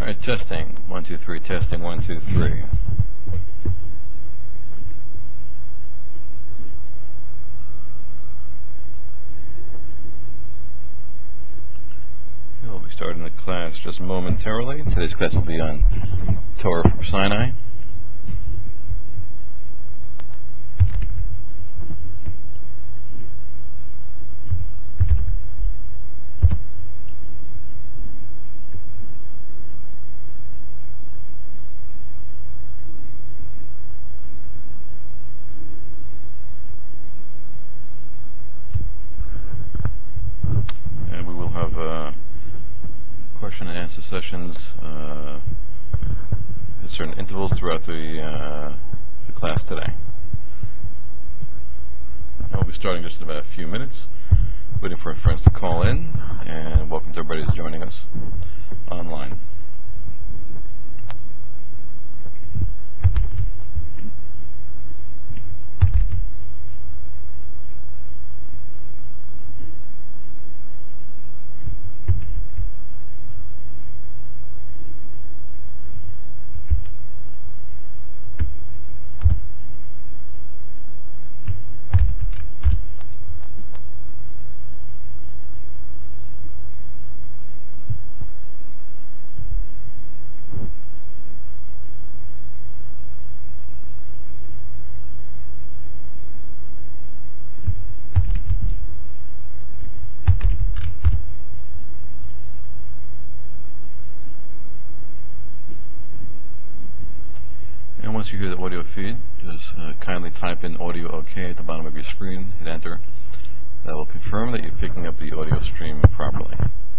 right, testing. 1, 2, 3, testing. 1, 2, 3. We'll be starting the class just momentarily. Today's class will be on Torah from Sinai. And we will have question and answer sessions at certain intervals throughout the class today. I'll be starting just in about a few minutes, waiting for our friends to call in, and welcome to everybody who's joining us online. And once you hear the audio feed, just kindly type in audio OK at the bottom of your screen, hit enter. That will confirm that you're picking up the audio stream properly.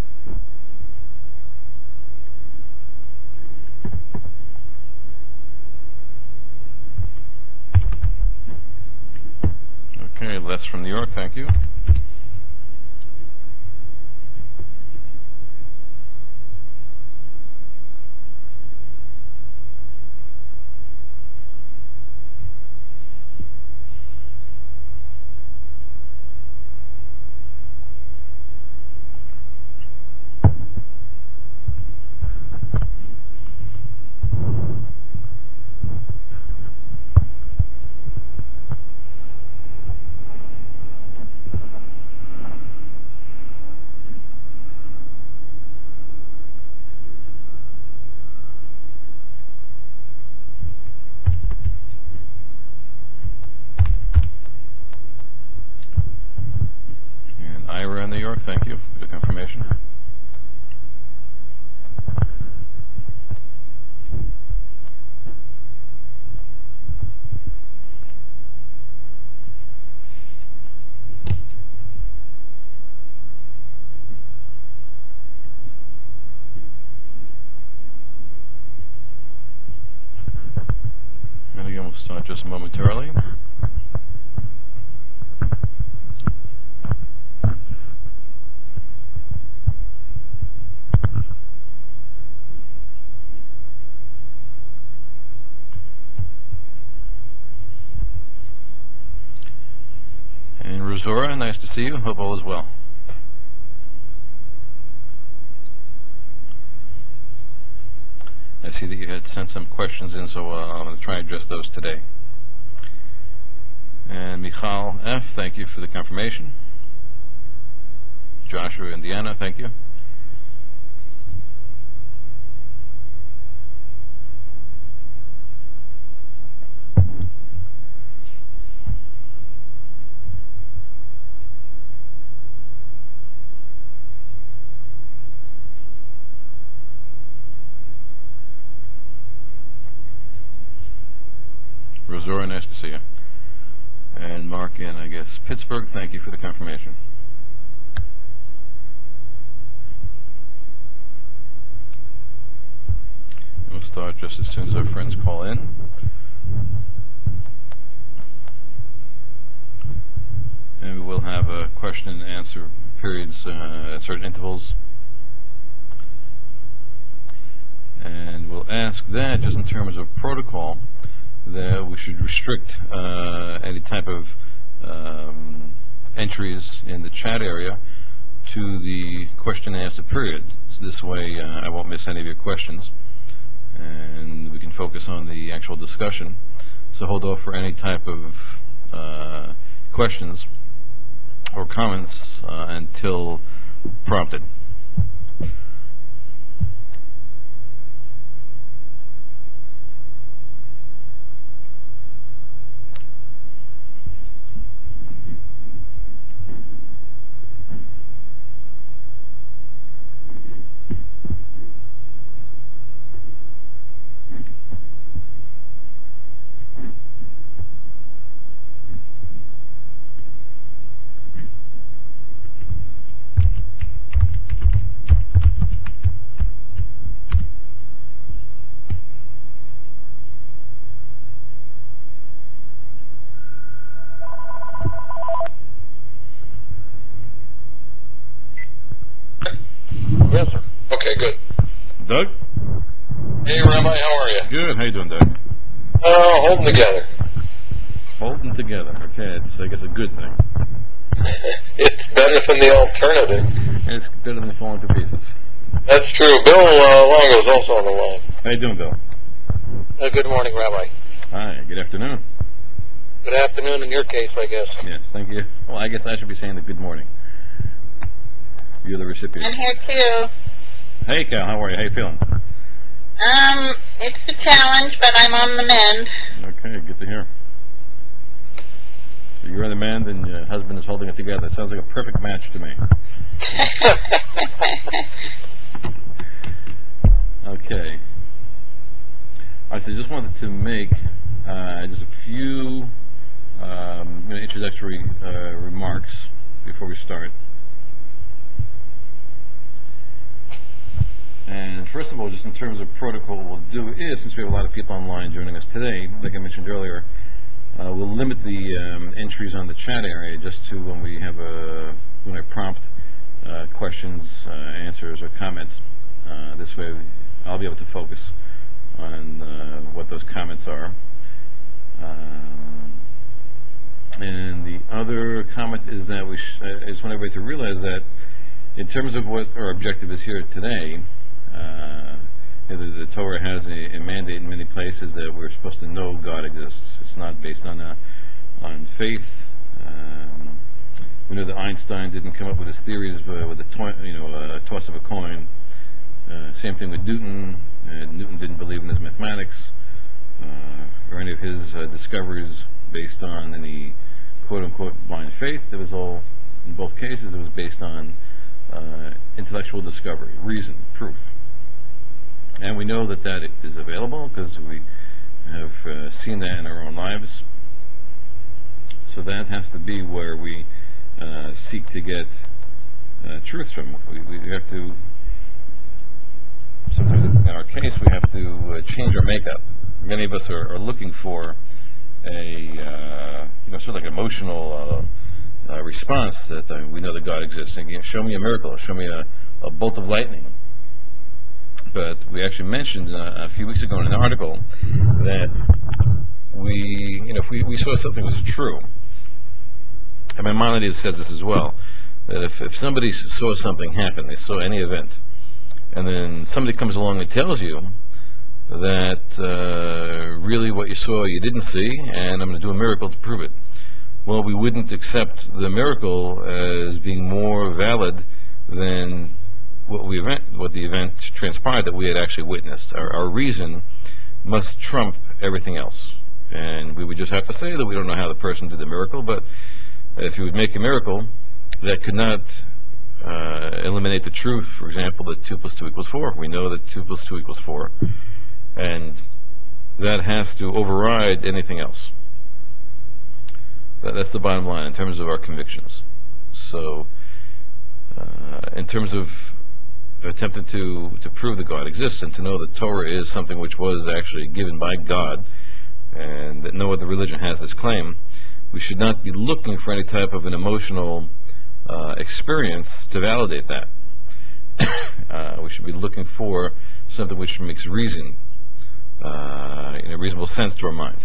Okay, Les from New York, thank you. And Ira in New York, thank you for the confirmation. And again, we'll start just momentarily. And Rosora, nice to see you. Hope all is well. I see that you had sent some questions in, so I'm going to try and address those today. And Michal F., thank you for the confirmation. Joshua, Indiana, thank you. Rosora, nice to see you. And Mark in, I guess, Pittsburgh, thank you for the confirmation. And we'll start just as soon as our friends call in. And we will have a question and answer periods at certain intervals. And we'll ask that, just in terms of protocol, that we should restrict any type of entries in the chat area to the question and answer period. So this way I won't miss any of your questions, and we can focus on the actual discussion. So hold off for any type of questions or comments until prompted. Yes, sir. Okay, good. Doug? Hey, Rabbi, how are you? Good. How you doing, Doug? Holding together. Holding together. Okay, it's, I guess, a good thing. It's better than the alternative. It's better than falling to pieces. That's true. Bill Longo's also on the line. How you doing, Bill? Good morning, Rabbi. Hi. Good afternoon. Good afternoon in your case, I guess. Yes, thank you. Well, I guess I should be saying the good morning. You're the recipient. I'm here too. Hey, Cal. How are you? How you feeling? It's a challenge, but I'm on the mend. Okay, good to hear. So you're on the mend and your husband is holding it together. It sounds like a perfect match to me. Okay. I just wanted to make just a few introductory remarks before we start. And first of all, just in terms of protocol, what we'll do is, since we have a lot of people online joining us today, like I mentioned earlier, we'll limit the entries on the chat area just to when I prompt questions, answers, or comments. This way, I'll be able to focus on what those comments are. And the other comment is that I just want everybody to realize that in terms of what our objective is here today, the Torah has a mandate in many places that we're supposed to know God exists. It's not based on faith. We know that Einstein didn't come up with his theories with a toss of a coin. Same thing with Newton. Newton didn't believe in his mathematics or any of his discoveries based on any quote-unquote blind faith. It was all, in both cases, it was based on intellectual discovery, reason, proof. And we know that that is available because we have seen that in our own lives. So that has to be where we seek to get truth from. We have to, sometimes in our case, we have to change our makeup. Many of us are looking for a sort of like emotional response that we know that God exists. And, show me a miracle, show me a bolt of lightning. But we actually mentioned a few weeks ago in an article that if we saw something was true, and Maimonides says this as well, that if somebody saw something happen, they saw any event, and then somebody comes along and tells you that really what you saw you didn't see, and I'm going to do a miracle to prove it. Well, we wouldn't accept the miracle as being more valid than what the event transpired that we had actually witnessed. Our reason must trump everything else. And we would just have to say that we don't know how the person did the miracle, but if you would make a miracle that could not eliminate the truth, for example, that 2 plus 2 equals 4. We know that 2 plus 2 equals 4. And that has to override anything else. That's the bottom line in terms of our convictions. So, in terms of attempting to prove that God exists and to know that Torah is something which was actually given by God and that no other religion has this claim, we should not be looking for any type of an emotional experience to validate that. We should be looking for something which makes reason in a reasonable sense to our mind.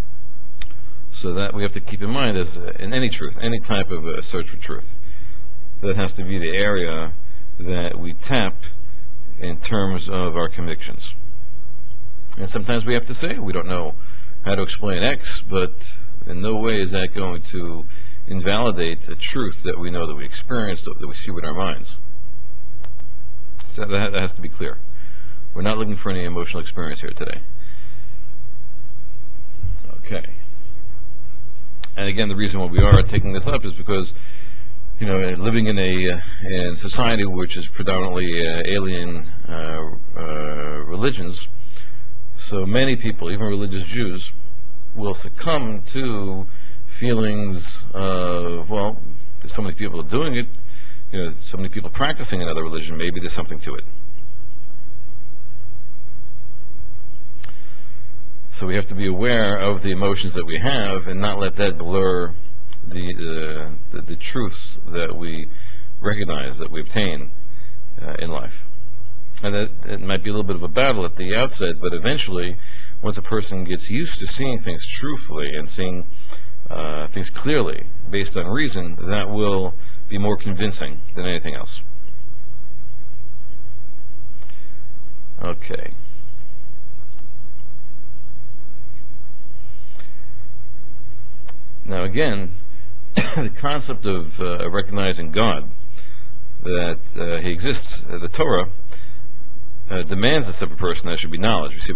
So that we have to keep in mind as in any truth, any type of search for truth. that has to be the area that we tap in terms of our convictions. And sometimes we have to say we don't know how to explain X, but in no way is that going to invalidate the truth that we know, that we experience, that we see with our minds. So that has to be clear. We're not looking for any emotional experience here today. Okay. And again, the reason why we are taking this up is because, living in a society which is predominantly alien religions, so many people, even religious Jews, will succumb to feelings of, well, there's so many people doing it, so many people practicing another religion, maybe there's something to it. So we have to be aware of the emotions that we have and not let that blur the truths that we recognize, that we obtain in life. And that it might be a little bit of a battle at the outset, but eventually, once a person gets used to seeing things truthfully and seeing things clearly based on reason, that will be more convincing than anything else. Okay. Now again, the concept of recognizing God, that He exists, the Torah, demands a separate person that should be knowledge. We say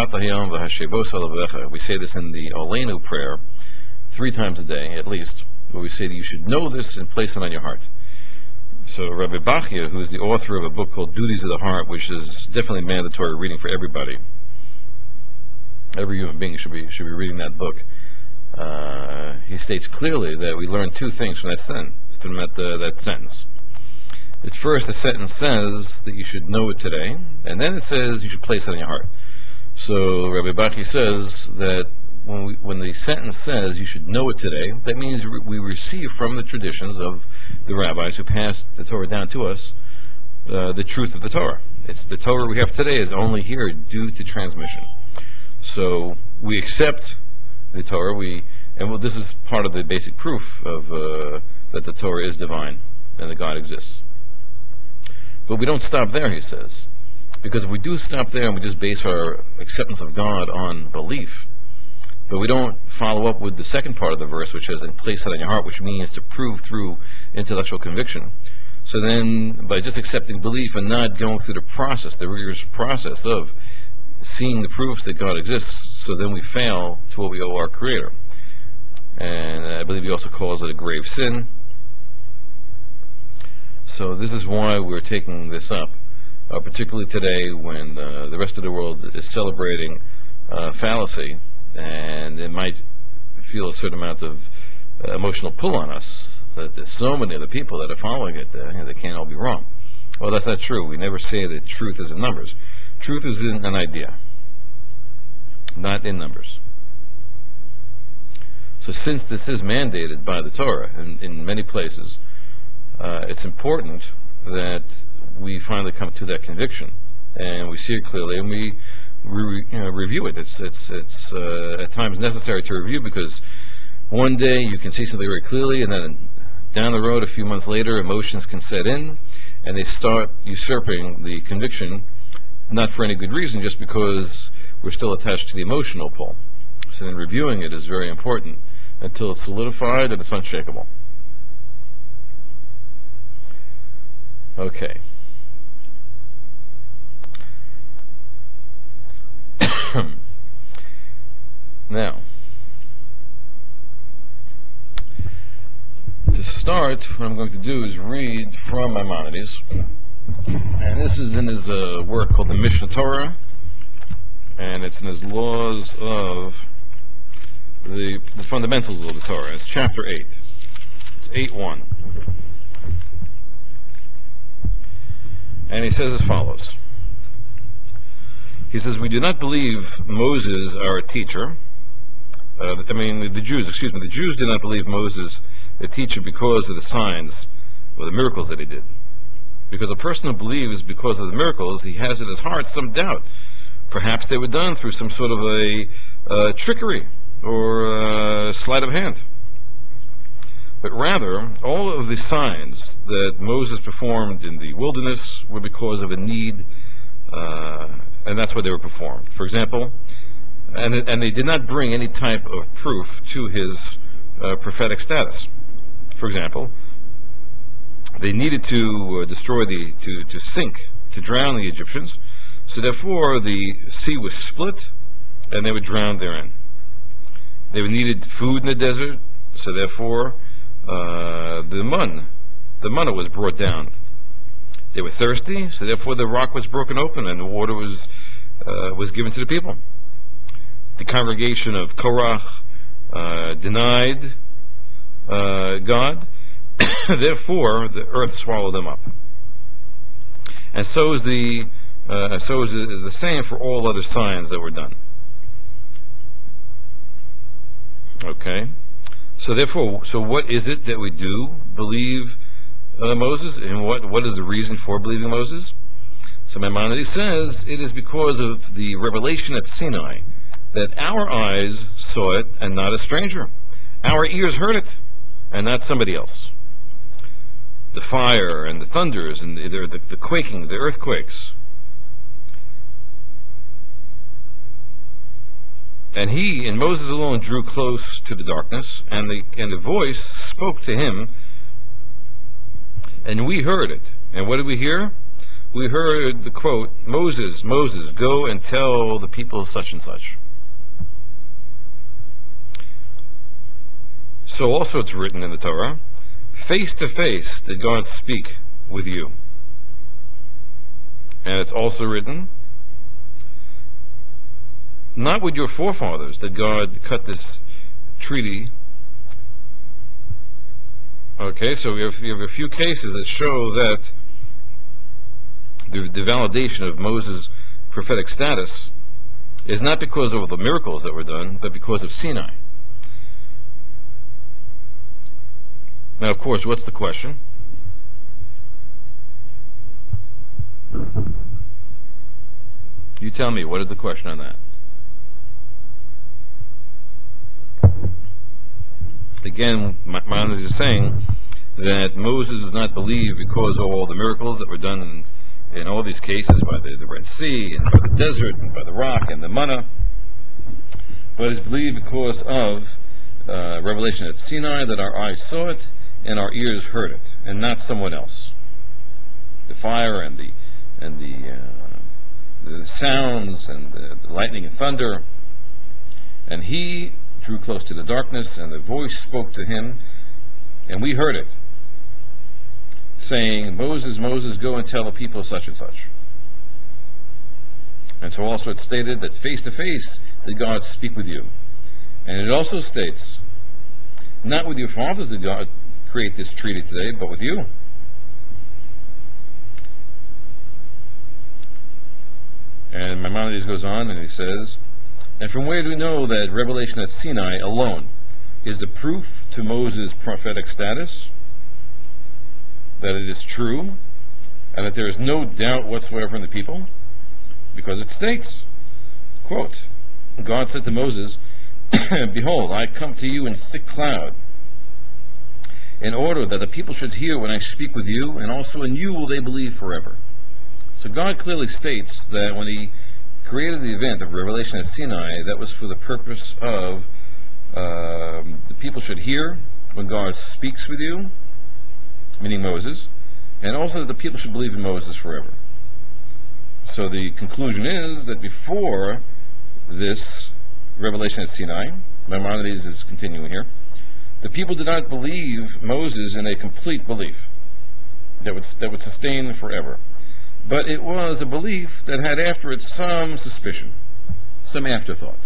this in the Olenu prayer 3 times a day, at least, where we say that you should know this and place it on your heart. So Rabbi Bachia, who is the author of a book called Duties of the Heart, which is definitely mandatory reading for everybody, every human being should be reading that book. He states clearly that we learn 2 things from that sentence. At first, the sentence says that you should know it today, and then it says you should place it on your heart. So Rabbi Bachia says that when the sentence says you should know it today, that means we receive from the traditions of the rabbis who passed the Torah down to us the truth of the Torah. It's the Torah we have today is only here due to transmission. So we accept the Torah. This is part of the basic proof of that the Torah is divine and that God exists. But we don't stop there, he says, because if we do stop there and we just base our acceptance of God on belief, but we don't follow up with the second part of the verse, which says, and place it on your heart, which means to prove through intellectual conviction. So then, by just accepting belief and not going through the rigorous process of seeing the proofs that God exists, so then we fail to what we owe our Creator. And I believe he also calls it a grave sin. So this is why we're taking this up, particularly today when the rest of the world is celebrating fallacy, and it might feel a certain amount of emotional pull on us, that there's so many other people that are following it, they can't all be wrong. Well, that's not true. We never say that truth is in numbers. Truth is in an idea, not in numbers. So since this is mandated by the Torah in many places, it's important that we finally come to that conviction and we see it clearly and we review it. It's at times necessary to review, because one day you can see something very clearly, and then down the road a few months later emotions can set in and they start usurping the conviction, not for any good reason, just because we're still attached to the emotional pull. So then reviewing it is very important until it's solidified and it's unshakable. Okay. Now, to start, what I'm going to do is read from Maimonides, and this is in his work called the Mishneh Torah, and it's in his laws of the fundamentals of the Torah. It's chapter 8. It's 8:1. And he says as follows. He says, we do not believe Moses our teacher. The Jews did not believe Moses the teacher because of the signs or the miracles that he did. Because a person who believes because of the miracles, he has in his heart some doubt. Perhaps they were done through some sort of a trickery or sleight of hand. but rather all of the signs that Moses performed in the wilderness were because of a need, and that's why they were performed. For example, and they did not bring any type of proof to his prophetic status. For example, they needed to destroy to sink, to drown the Egyptians. So therefore, the sea was split, and they were drowned therein. They needed food in the desert, so therefore, the manna was brought down. They were thirsty, so therefore the rock was broken open, and the water was given to the people. The congregation of Korach denied God. Therefore, the earth swallowed them up. And so is the same for all other signs that were done. Okay. So therefore, what is it that we do believe Moses, and what is the reason for believing Moses? So Maimonides says it is because of the revelation at Sinai that our eyes saw it and not a stranger. Our ears heard it and not somebody else. The fire and the thunders and the quaking, the earthquakes. And he, and Moses alone, drew close to the darkness, and the voice spoke to him, and we heard it. And what did we hear? We heard the quote, Moses, Moses, go and tell the people such and such. So also it's written in the Torah, face to face did God speak with you. And it's also written, not with your forefathers did God cut this treaty. Okay, so you have a few cases that show that the validation of Moses' prophetic status is not because of the miracles that were done, but because of Sinai. Now, of course, what's the question? You tell me, what is the question on that? Again, Maimonides is saying that Moses is not believed because of all the miracles that were done in all these cases by the Red Sea and by the desert and by the rock and the manna, but is believed because of revelation at Sinai, that our eyes saw it and our ears heard it, and not someone else. The fire and the sounds and the lightning and thunder. And he drew close to the darkness, and the voice spoke to him, and we heard it, saying, Moses, Moses, go and tell the people such and such. And so also it stated that face to face did God speak with you. And it also states, not with your fathers did God create this treaty today, but with you. And Maimonides goes on and he says, and from where do we know that revelation at Sinai alone is the proof to Moses' prophetic status, that it is true, and that there is no doubt whatsoever in the people? Because it states, quote, God said to Moses, behold, I come to you in thick cloud, in order that the people should hear when I speak with you, and also in you will they believe forever. So God clearly states that when he created the event of revelation at Sinai, that was for the purpose of the people should hear when God speaks with you, meaning Moses, and also that the people should believe in Moses forever. So the conclusion is that before this revelation at Sinai, Maimonides is continuing here, the people did not believe Moses in a complete belief that would sustain forever. But it was a belief that had after it some suspicion, some afterthought.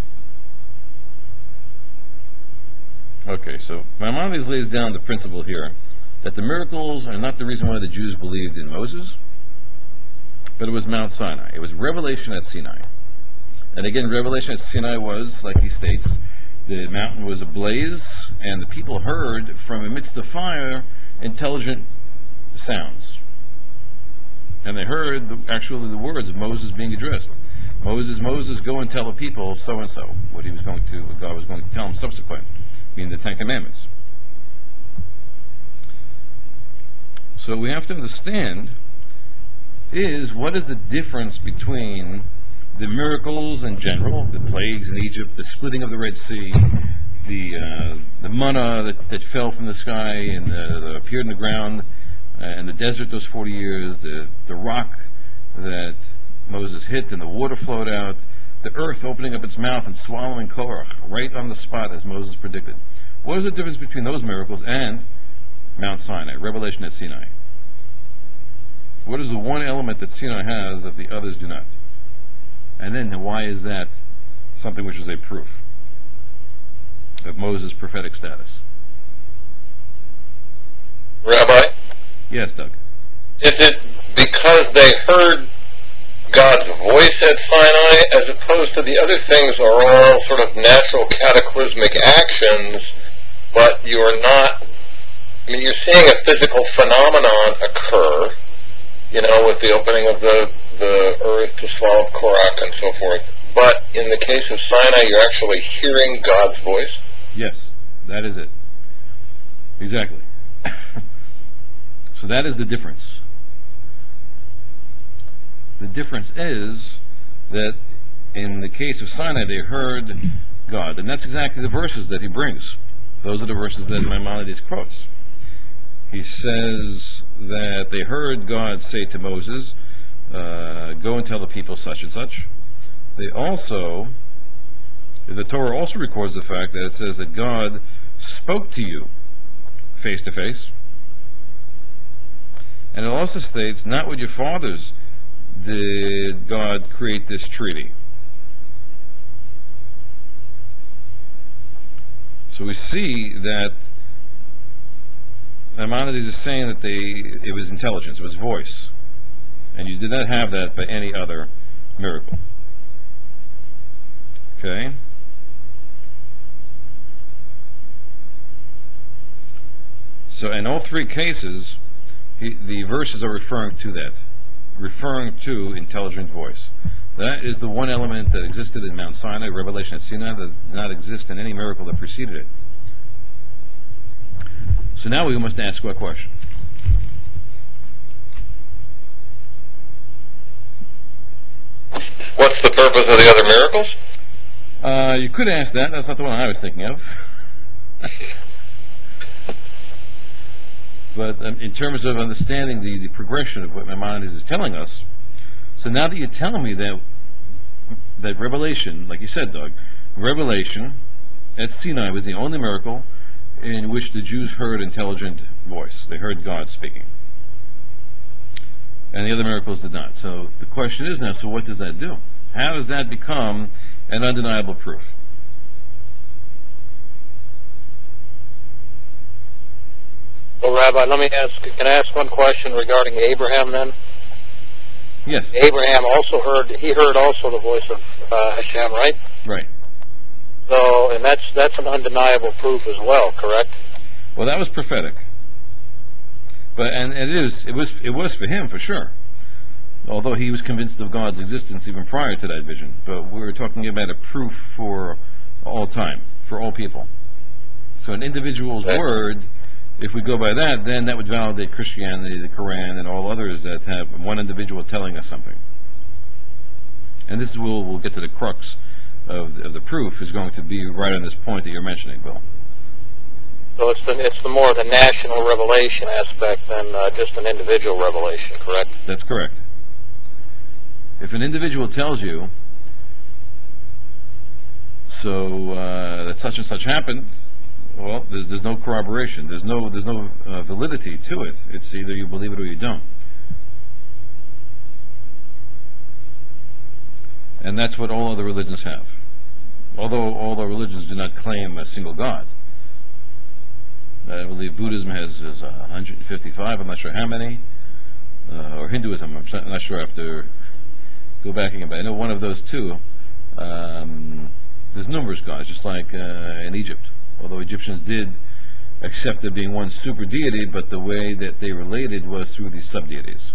Okay, so Maimonides lays down the principle here that the miracles are not the reason why the Jews believed in Moses, but it was Mount Sinai. It was revelation at Sinai. And again, revelation at Sinai was, like he states, the mountain was ablaze, and the people heard from amidst the fire intelligent sounds. And they heard actually the words of Moses being addressed. Moses, Moses, go and tell the people so and so, what God was going to tell them subsequent, meaning the Ten Commandments. So we have to understand is what is the difference between the miracles in general, the plagues in Egypt, the splitting of the Red Sea, the manna that fell from the sky and that appeared in the ground, and the desert those 40 years, the rock that Moses hit and the water flowed out, the earth opening up its mouth and swallowing Korach right on the spot as Moses predicted. What is the difference between those miracles and Mount Sinai, revelation at Sinai? What is the one element that Sinai has that the others do not? And then why is that something which is a proof of Moses' prophetic status? Rabbi, Yes, Doug. is it because they heard God's voice at Sinai as opposed to the other things are all sort of natural cataclysmic actions, but you're not, I mean, you're seeing a physical phenomenon occur, you know, with the opening of the earth to swallow Korach and so forth. But in the case of Sinai, you're actually hearing God's voice? Yes, that is it. Exactly. So that is the difference. The difference is that in the case of Sinai, they heard God. And that's exactly the verses that he brings. Those are the verses that Maimonides quotes. He says that they heard God say to Moses, go and tell the people such and such. They also, the Torah also records the fact that it says that God spoke to you face to face. And it also states, not with your fathers did God create this treaty. So we see that Maimonides is saying that it was intelligence, it was voice. And you did not have that by any other miracle. Okay? So in all three cases, the verses are referring to that, referring to intelligent voice. That is the one element that existed in Mount Sinai, revelation at Sinai, that did not exist in any miracle that preceded it. So now we must ask a question. What's the purpose of the other miracles? You could ask that. That's not the one I was thinking of. But in terms of understanding the progression of what Maimonides is telling us, so now that you're telling me that revelation, like you said, Doug, revelation at Sinai was the only miracle in which the Jews heard intelligent voice. They heard God speaking. And the other miracles did not. So the question is now, so what does that do? How does that become an undeniable proof? Well, Rabbi, can I ask one question regarding Abraham then? Yes. Abraham also heard the voice of Hashem, right? Right. So, and that's an undeniable proof as well, correct? Well, that was prophetic. But it was for him for sure. Although he was convinced of God's existence even prior to that vision. But we're talking about a proof for all time, for all people. So an individual's word, if we go by that, then that would validate Christianity, the Quran, and all others that have one individual telling us something. And this we'll get to the crux of the proof is going to be right on this point that you're mentioning, Bill. So it's the more the national revelation aspect than just an individual revelation, correct? That's correct. If an individual tells you, so that such and such happened, well, there's no corroboration. There's no validity to it. It's either you believe it or you don't. And that's what all other religions have. Although all the religions do not claim a single God. I believe Buddhism has 155, I'm not sure how many. Or Hinduism, I'm not sure, I have to go back again. But I know one of those two, there's numerous gods, just like in Egypt. Although Egyptians did accept there being one super deity, but the way that they related was through these sub-deities.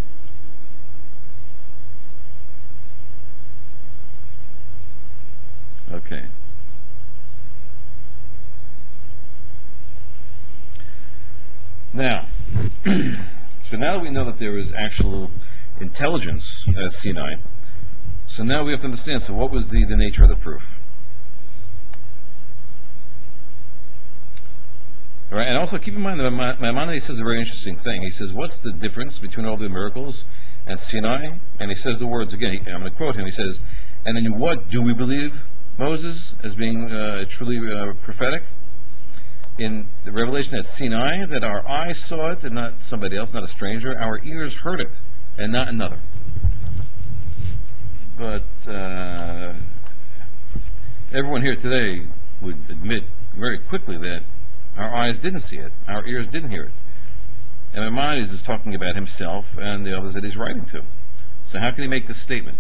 Okay. Now, so So now that we know that there is actual intelligence at Sinai, so now we have to understand, so what was the nature of the proof? All right, and also keep in mind that Maimonides says a very interesting thing. He says, what's the difference between all the miracles and Sinai? And he says the words again, I'm going to quote him, he says, and in what do we believe Moses as being truly prophetic? In the revelation at Sinai, that our eyes saw it and not somebody else, not a stranger, our ears heard it and not another. But everyone here today would admit very quickly that our eyes didn't see it, our ears didn't hear it. And Maimonides is talking about himself and the others that he's writing to. So how can he make this statement?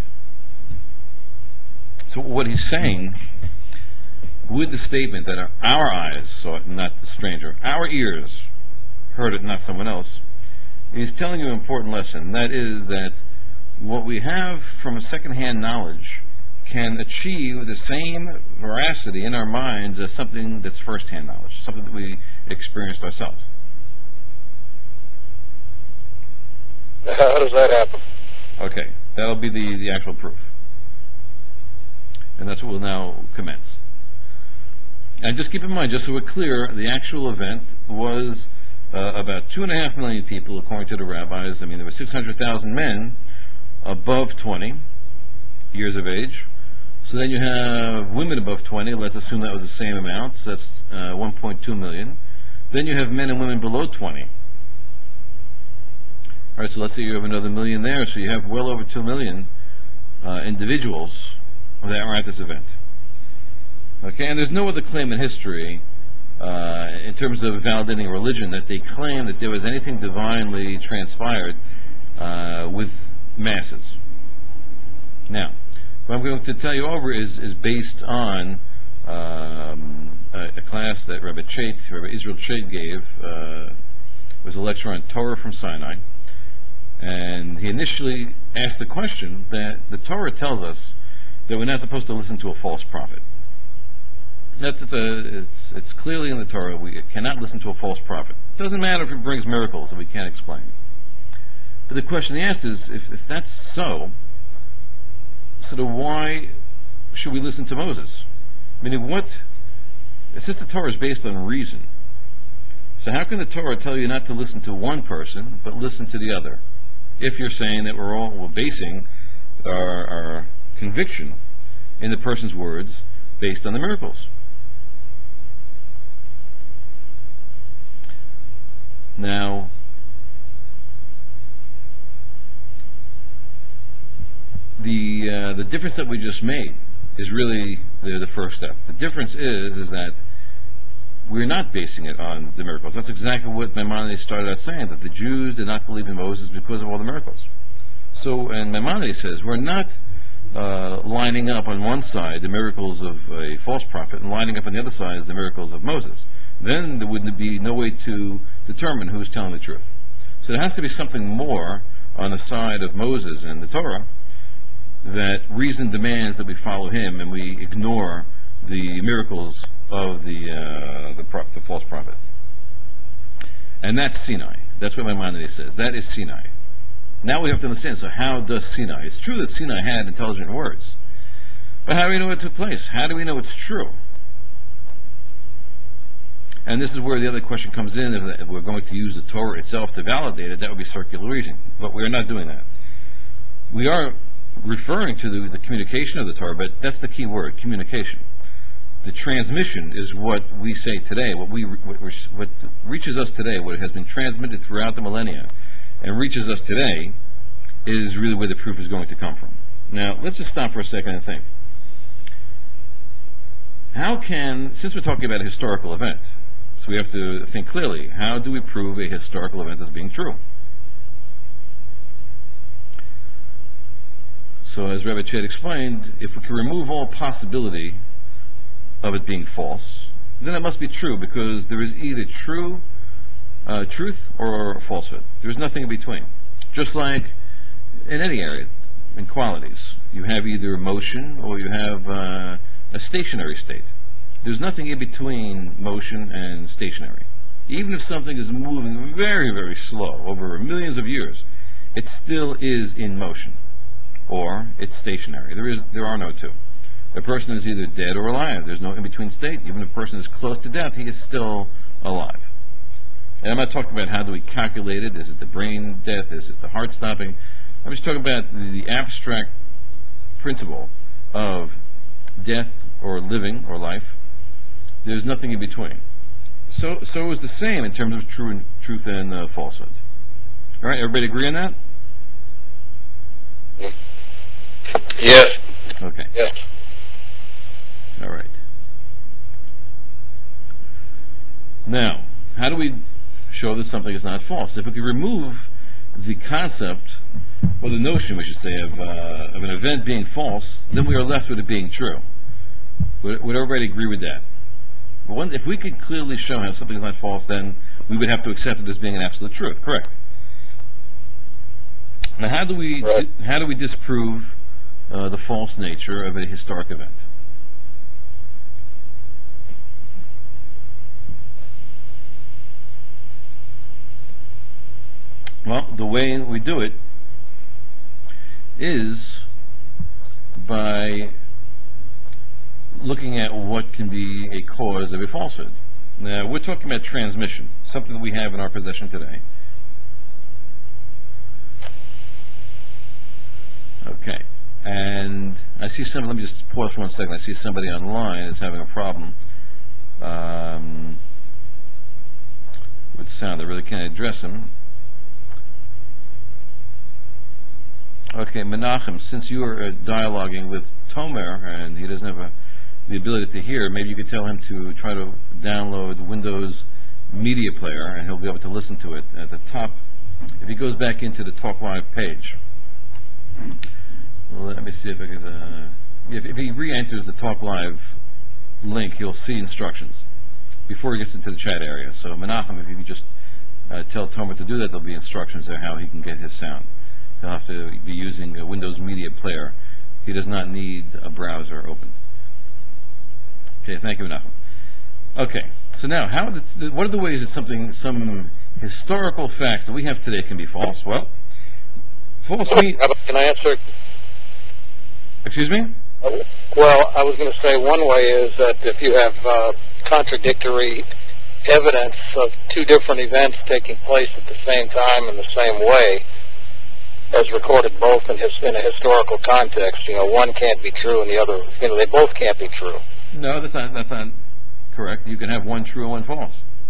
So what he's saying with the statement that our eyes saw it, not the stranger, our ears heard it, not someone else, he's telling you an important lesson. And that is that what we have from secondhand knowledge can achieve the same veracity in our minds as something that's first-hand knowledge, something that we experienced ourselves. How does that happen? Okay, that'll be the actual proof. And that's what we'll now commence. And just keep in mind, just so we're clear, the actual event was about 2.5 million people, according to the rabbis. I mean, there were 600,000 men above 20 years of age. So then you have women above 20. Let's assume that was the same amount. So that's 1.2 million. Then you have men and women below 20. All right, so let's say you have another million there. So you have well over 2 million individuals that were at this event. Okay, and there's no other claim in history in terms of validating a religion that they claim that there was anything divinely transpired with masses. Now, what I'm going to tell you over is based on a class that Rabbi Israel Chait gave. It was a lecture on Torah from Sinai. And he initially asked the question that the Torah tells us that we're not supposed to listen to a false prophet. It's clearly in the Torah. We cannot listen to a false prophet. It doesn't matter if he brings miracles that we can't explain. But the question he asked is, if that's so then why should we listen to Moses? Meaning since the Torah is based on reason, so how can the Torah tell you not to listen to one person, but listen to the other? If you're saying that we're basing our conviction in the person's words based on the miracles. Now, the difference that we just made is really the first step. The difference is that we're not basing it on the miracles. That's exactly what Maimonides started out saying, that the Jews did not believe in Moses because of all the miracles. So, and Maimonides says, we're not lining up on one side the miracles of a false prophet and lining up on the other side the miracles of Moses. Then there would be no way to determine who's telling the truth. So there has to be something more on the side of Moses and the Torah, that reason demands that we follow him and we ignore the miracles of the false prophet. And that's Sinai. That's what Maimonides says. That is Sinai. Now we have to understand, so how does Sinai? It's true that Sinai had intelligent words. But how do we know it took place? How do we know it's true? And this is where the other question comes in. If we're going to use the Torah itself to validate it, that would be circular reasoning. But we are not doing that. We are referring to the communication of the Torah, but that's the key word, communication. The transmission is what we say today, what reaches us today, what has been transmitted throughout the millennia and reaches us today, is really where the proof is going to come from. Now, let's just stop for a second and think. Since we're talking about a historical event, so we have to think clearly, how do we prove a historical event as being true? So as Rabbi Chait explained, if we can remove all possibility of it being false, then it must be true, because there is either truth or falsehood. There's nothing in between. Just like in any area, in qualities, you have either motion or you have a stationary state. There's nothing in between motion and stationary. Even if something is moving very, very slow over millions of years, it still is in motion, or it's stationary. There are no two. A person is either dead or alive. There's no in-between state. Even if a person is close to death, he is still alive. And I'm not talking about how do we calculate it. Is it the brain death? Is it the heart stopping? I'm just talking about the abstract principle of death or living or life. There's nothing in between. So is the same in terms of truth and falsehood. All right, everybody agree on that? Yes. Okay. Yes. All right. Now, how do we show that something is not false? If we could remove the concept, or the notion, we should say, of an event being false, then we are left with it being true. Would everybody agree with that? If we could clearly show how something is not false, then we would have to accept it as being an absolute truth. Correct. Now, how do we disprove the false nature of a historic event? Well, the way we do it is by looking at what can be a cause of a falsehood. Now, we're talking about transmission, something that we have in our possession today. Okay, and I see let me just pause for 1 second. I see somebody online is having a problem with sound. I really can't address him. Okay, Menachem, since you are dialoguing with Tomer and he doesn't have the ability to hear, maybe you could tell him to try to download Windows Media Player and he'll be able to listen to it. At the top, if he goes back into the Talk Live page, let me see if I can, if he re-enters the Talk Live link, he'll see instructions before he gets into the chat area. So Menachem, if you could just tell Tomer to do that, there'll be instructions there how he can get his sound. He'll have to be using a Windows Media Player. He does not need a browser open. Okay, thank you, Menachem. Okay, so now, what are the ways that some historical facts that we have today can be false? Well, false means... Can I answer? Excuse me? Well, I was going to say one way is that if you have contradictory evidence of two different events taking place at the same time in the same way, as recorded both in a historical context, one can't be true and the other, they both can't be true. No, that's not correct. You can have one true and one false.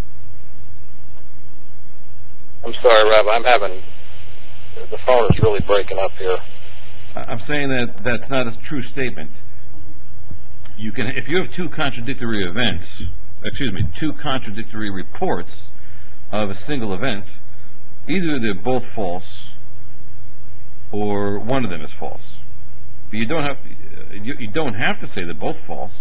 I'm sorry, Rabbi. The phone is really breaking up here. I'm saying that that's not a true statement. If you have two contradictory reports of a single event, either they're both false or one of them is false. But you don't have to say they're both false.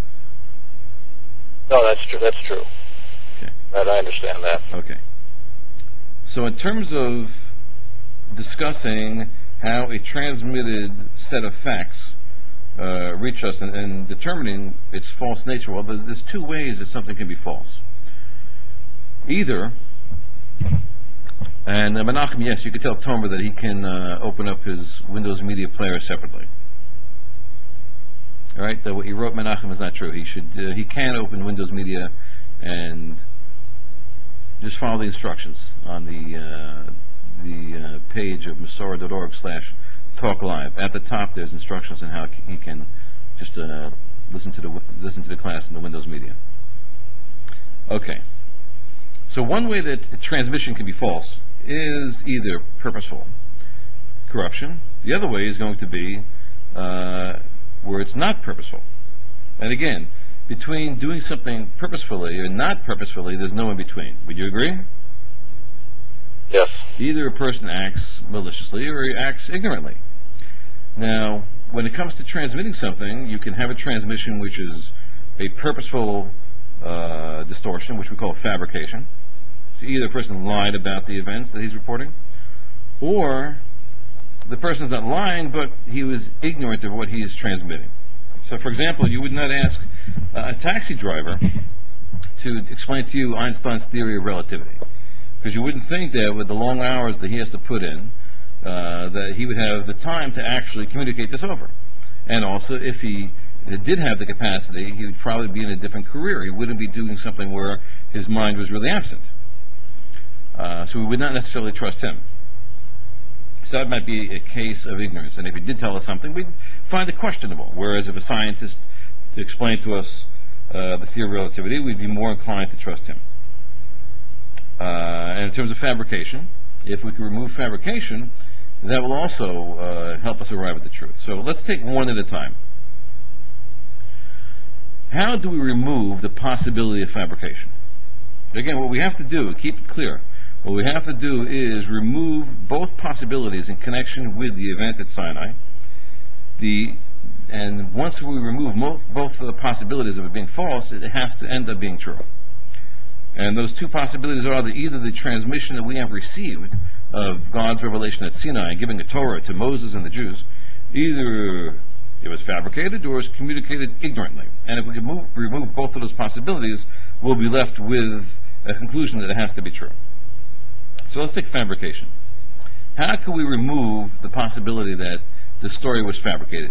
No, that's true. That's true. Okay. Right, I understand that. Okay. So in terms of discussing how a transmitted set of facts reach us and determining its false nature, well, there's two ways that something can be false. Either, and Menachem, yes, you can tell Tomer that he can open up his Windows Media Player separately. All right, that what you wrote, Menachem, is not true. He can open Windows Media and just follow the instructions on the page of Masorah.org/Talk Live. At the top, there's instructions on how he can just listen to the class in the Windows Media. Okay. So one way that transmission can be false is either purposeful corruption. The other way is going to be where it's not purposeful. And again, between doing something purposefully and not purposefully, there's no in between. Would you agree? Yes. Either a person acts maliciously or he acts ignorantly. Now, when it comes to transmitting something, you can have a transmission which is a purposeful distortion, which we call fabrication. So either a person lied about the events that he's reporting, or the person's not lying, but he was ignorant of what he is transmitting. So, for example, you would not ask a taxi driver to explain to you Einstein's theory of relativity. Because you wouldn't think that with the long hours that he has to put in, that he would have the time to actually communicate this over. And also, if he did have the capacity, he would probably be in a different career. He wouldn't be doing something where his mind was really absent. So we would not necessarily trust him. So that might be a case of ignorance. And if he did tell us something, we'd find it questionable. Whereas if a scientist explained to us the theory of relativity, we'd be more inclined to trust him. And in terms of fabrication, if we can remove fabrication, that will also help us arrive at the truth. So let's take one at a time. How do we remove the possibility of fabrication? Again, what we have to do, keep it clear, what we have to do is remove both possibilities in connection with the event at Sinai. And once we remove both of the possibilities of it being false, it has to end up being true. And those two possibilities are that either the transmission that we have received of God's revelation at Sinai, giving a Torah to Moses and the Jews, either it was fabricated or it was communicated ignorantly. And if we can remove both of those possibilities, we'll be left with a conclusion that it has to be true. So let's take fabrication. How can we remove the possibility that the story was fabricated?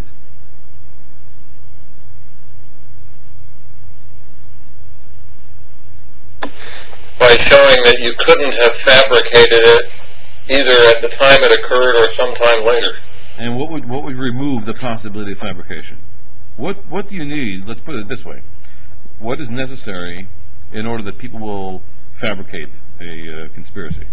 By showing that you couldn't have fabricated it either at the time it occurred or sometime later. And what would remove the possibility of fabrication? What do you need? Let's put it this way: what is necessary in order that people will fabricate a conspiracy?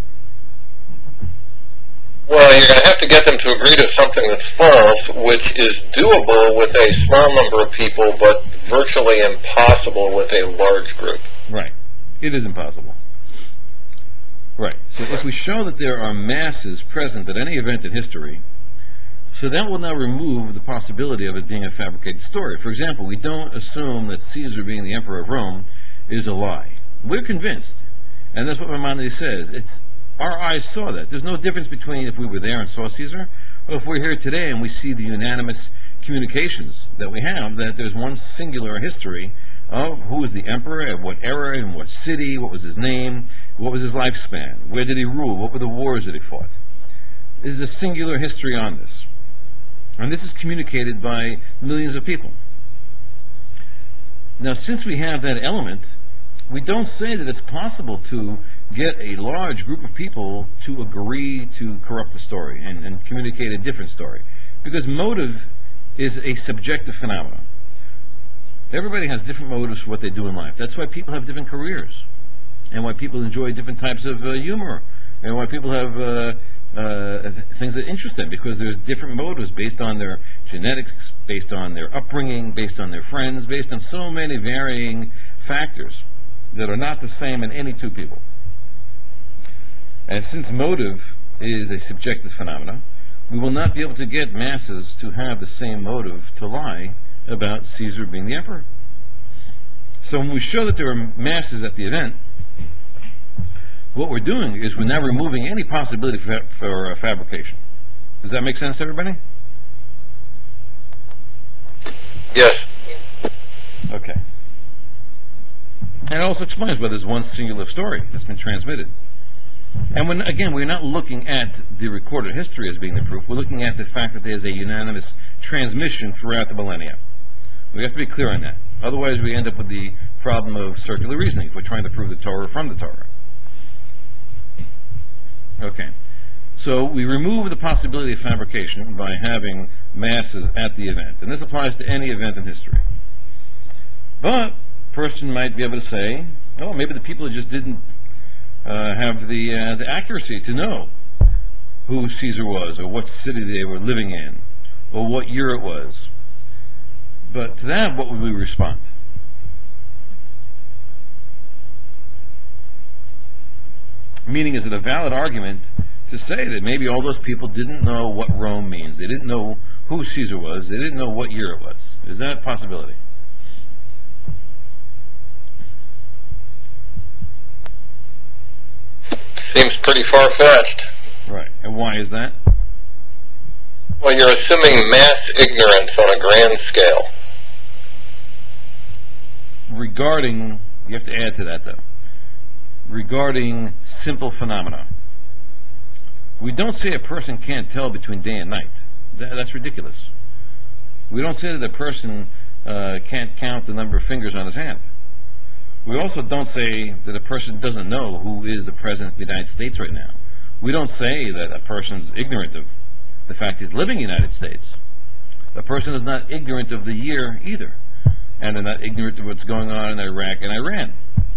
Well, you're going to have to get them to agree to something that's false, which is doable with a small number of people, but virtually impossible with a large group. Right. It is impossible. Right. So if we show that there are masses present at any event in history, so that will now remove the possibility of it being a fabricated story. For example, we don't assume that Caesar being the emperor of Rome is a lie. We're convinced. And that's what Maimonides says. Our eyes saw that. There's no difference between if we were there and saw Caesar, or if we're here today and we see the unanimous communications that we have, that there's one singular history of who was the emperor, at what era, in what city, what was his name, what was his lifespan, where did he rule, what were the wars that he fought. There's a singular history on this. And this is communicated by millions of people. Now, since we have that element, we don't say that it's possible to get a large group of people to agree to corrupt the story and communicate a different story. Because motive is a subjective phenomenon. Everybody has different motives for what they do in life. That's why people have different careers, and why people enjoy different types of humor, and why people have things that interest them, because there's different motives based on their genetics, based on their upbringing, based on their friends, based on so many varying factors that are not the same in any two people. And since motive is a subjective phenomenon, we will not be able to get masses to have the same motive to lie about Caesar being the emperor. So when we show that there are masses at the event, what we're doing is we're now removing any possibility for fabrication. Does that make sense to everybody? Yes. Okay. And it also explains why there's one singular story that's been transmitted. And we're not looking at the recorded history as being the proof. We're looking at the fact that there's a unanimous transmission throughout the millennia. We have to be clear on that. Otherwise, we end up with the problem of circular reasoning if we're trying to prove the Torah from the Torah. Okay. So we remove the possibility of fabrication by having masses at the event. And this applies to any event in history. But a person might be able to say, oh, maybe the people just didn't have the accuracy to know who Caesar was, or what city they were living in, or what year it was. But to that, what would we respond? Meaning, is it a valid argument to say that maybe all those people didn't know what Rome means? They didn't know who Caesar was. They didn't know what year it was. Is that a possibility? Seems pretty far-fetched. Right. And why is that? Well, you're assuming mass ignorance on a grand scale. Regarding You have to add to that, though, regarding simple phenomena. We don't say a person can't tell between day and night. That's ridiculous. We don't say that a person can't count the number of fingers on his hand. We also don't say that a person doesn't know who is the President of the United States right now. We don't say that a person is ignorant of the fact he's living in the United States. A person is not ignorant of the year either. And they're not ignorant of what's going on in Iraq and Iran.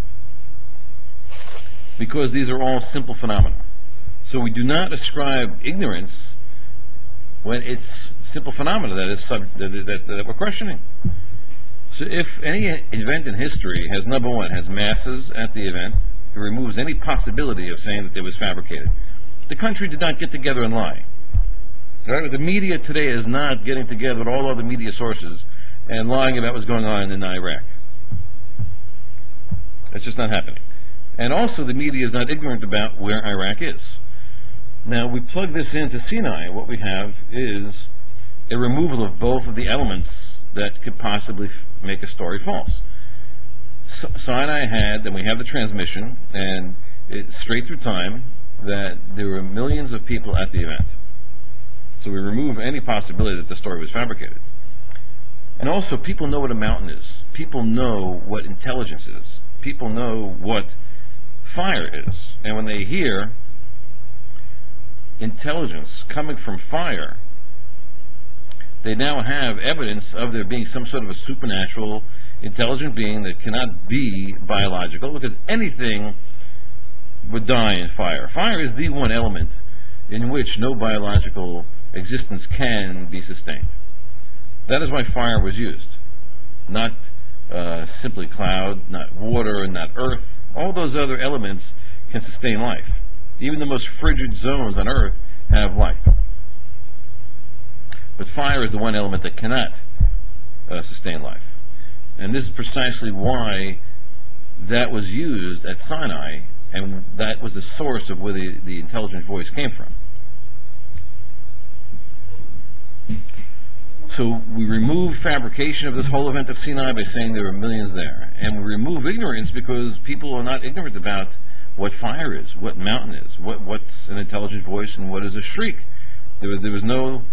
Because these are all simple phenomena. So we do not ascribe ignorance when it's simple phenomena that we're questioning. So if any event in history has, number one, has masses at the event, it removes any possibility of saying that it was fabricated. The country did not get together and lie. Right? The media today is not getting together with all other media sources and lying about what's going on in Iraq. That's just not happening. And also the media is not ignorant about where Iraq is. Now, we plug this into Sinai. What we have is a removal of both of the elements that could possibly make a story false. Sinai had, and we have the transmission, and it's straight through time, that there were millions of people at the event. So we remove any possibility that the story was fabricated. And also, people know what a mountain is. People know what intelligence is. People know what fire is. And when they hear intelligence coming from fire, they now have evidence of there being some sort of a supernatural intelligent being that cannot be biological, because anything would die in fire. Fire is the one element in which no biological existence can be sustained. That is why fire was used. Not simply cloud, not water, not earth. All those other elements can sustain life. Even the most frigid zones on earth have life. But fire is the one element that cannot sustain life. And this is precisely why that was used at Sinai, and that was the source of where the intelligent voice came from. So we remove fabrication of this whole event of Sinai by saying there were millions there. And we remove ignorance because people are not ignorant about what fire is, what mountain is, what's an intelligent voice, and what is a shriek. There was no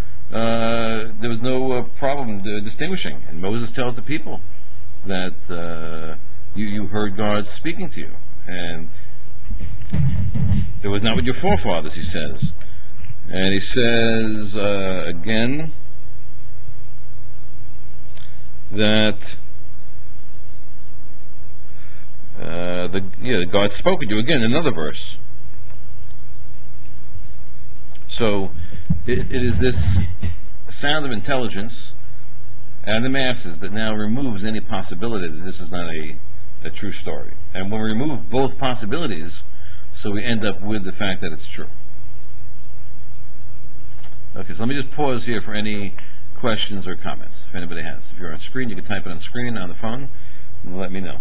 problem distinguishing. And Moses tells the people that you heard God speaking to you, and it was not with your forefathers, he says. And he says again that God spoke to you again in another verse. So it is this sound of intelligence and the masses that now removes any possibility that this is not a true story. And when we remove both possibilities, so we end up with the fact that it's true. Okay, so let me just pause here for any questions or comments, if anybody has. If you're on screen, you can type it on screen, on the phone, and let me know.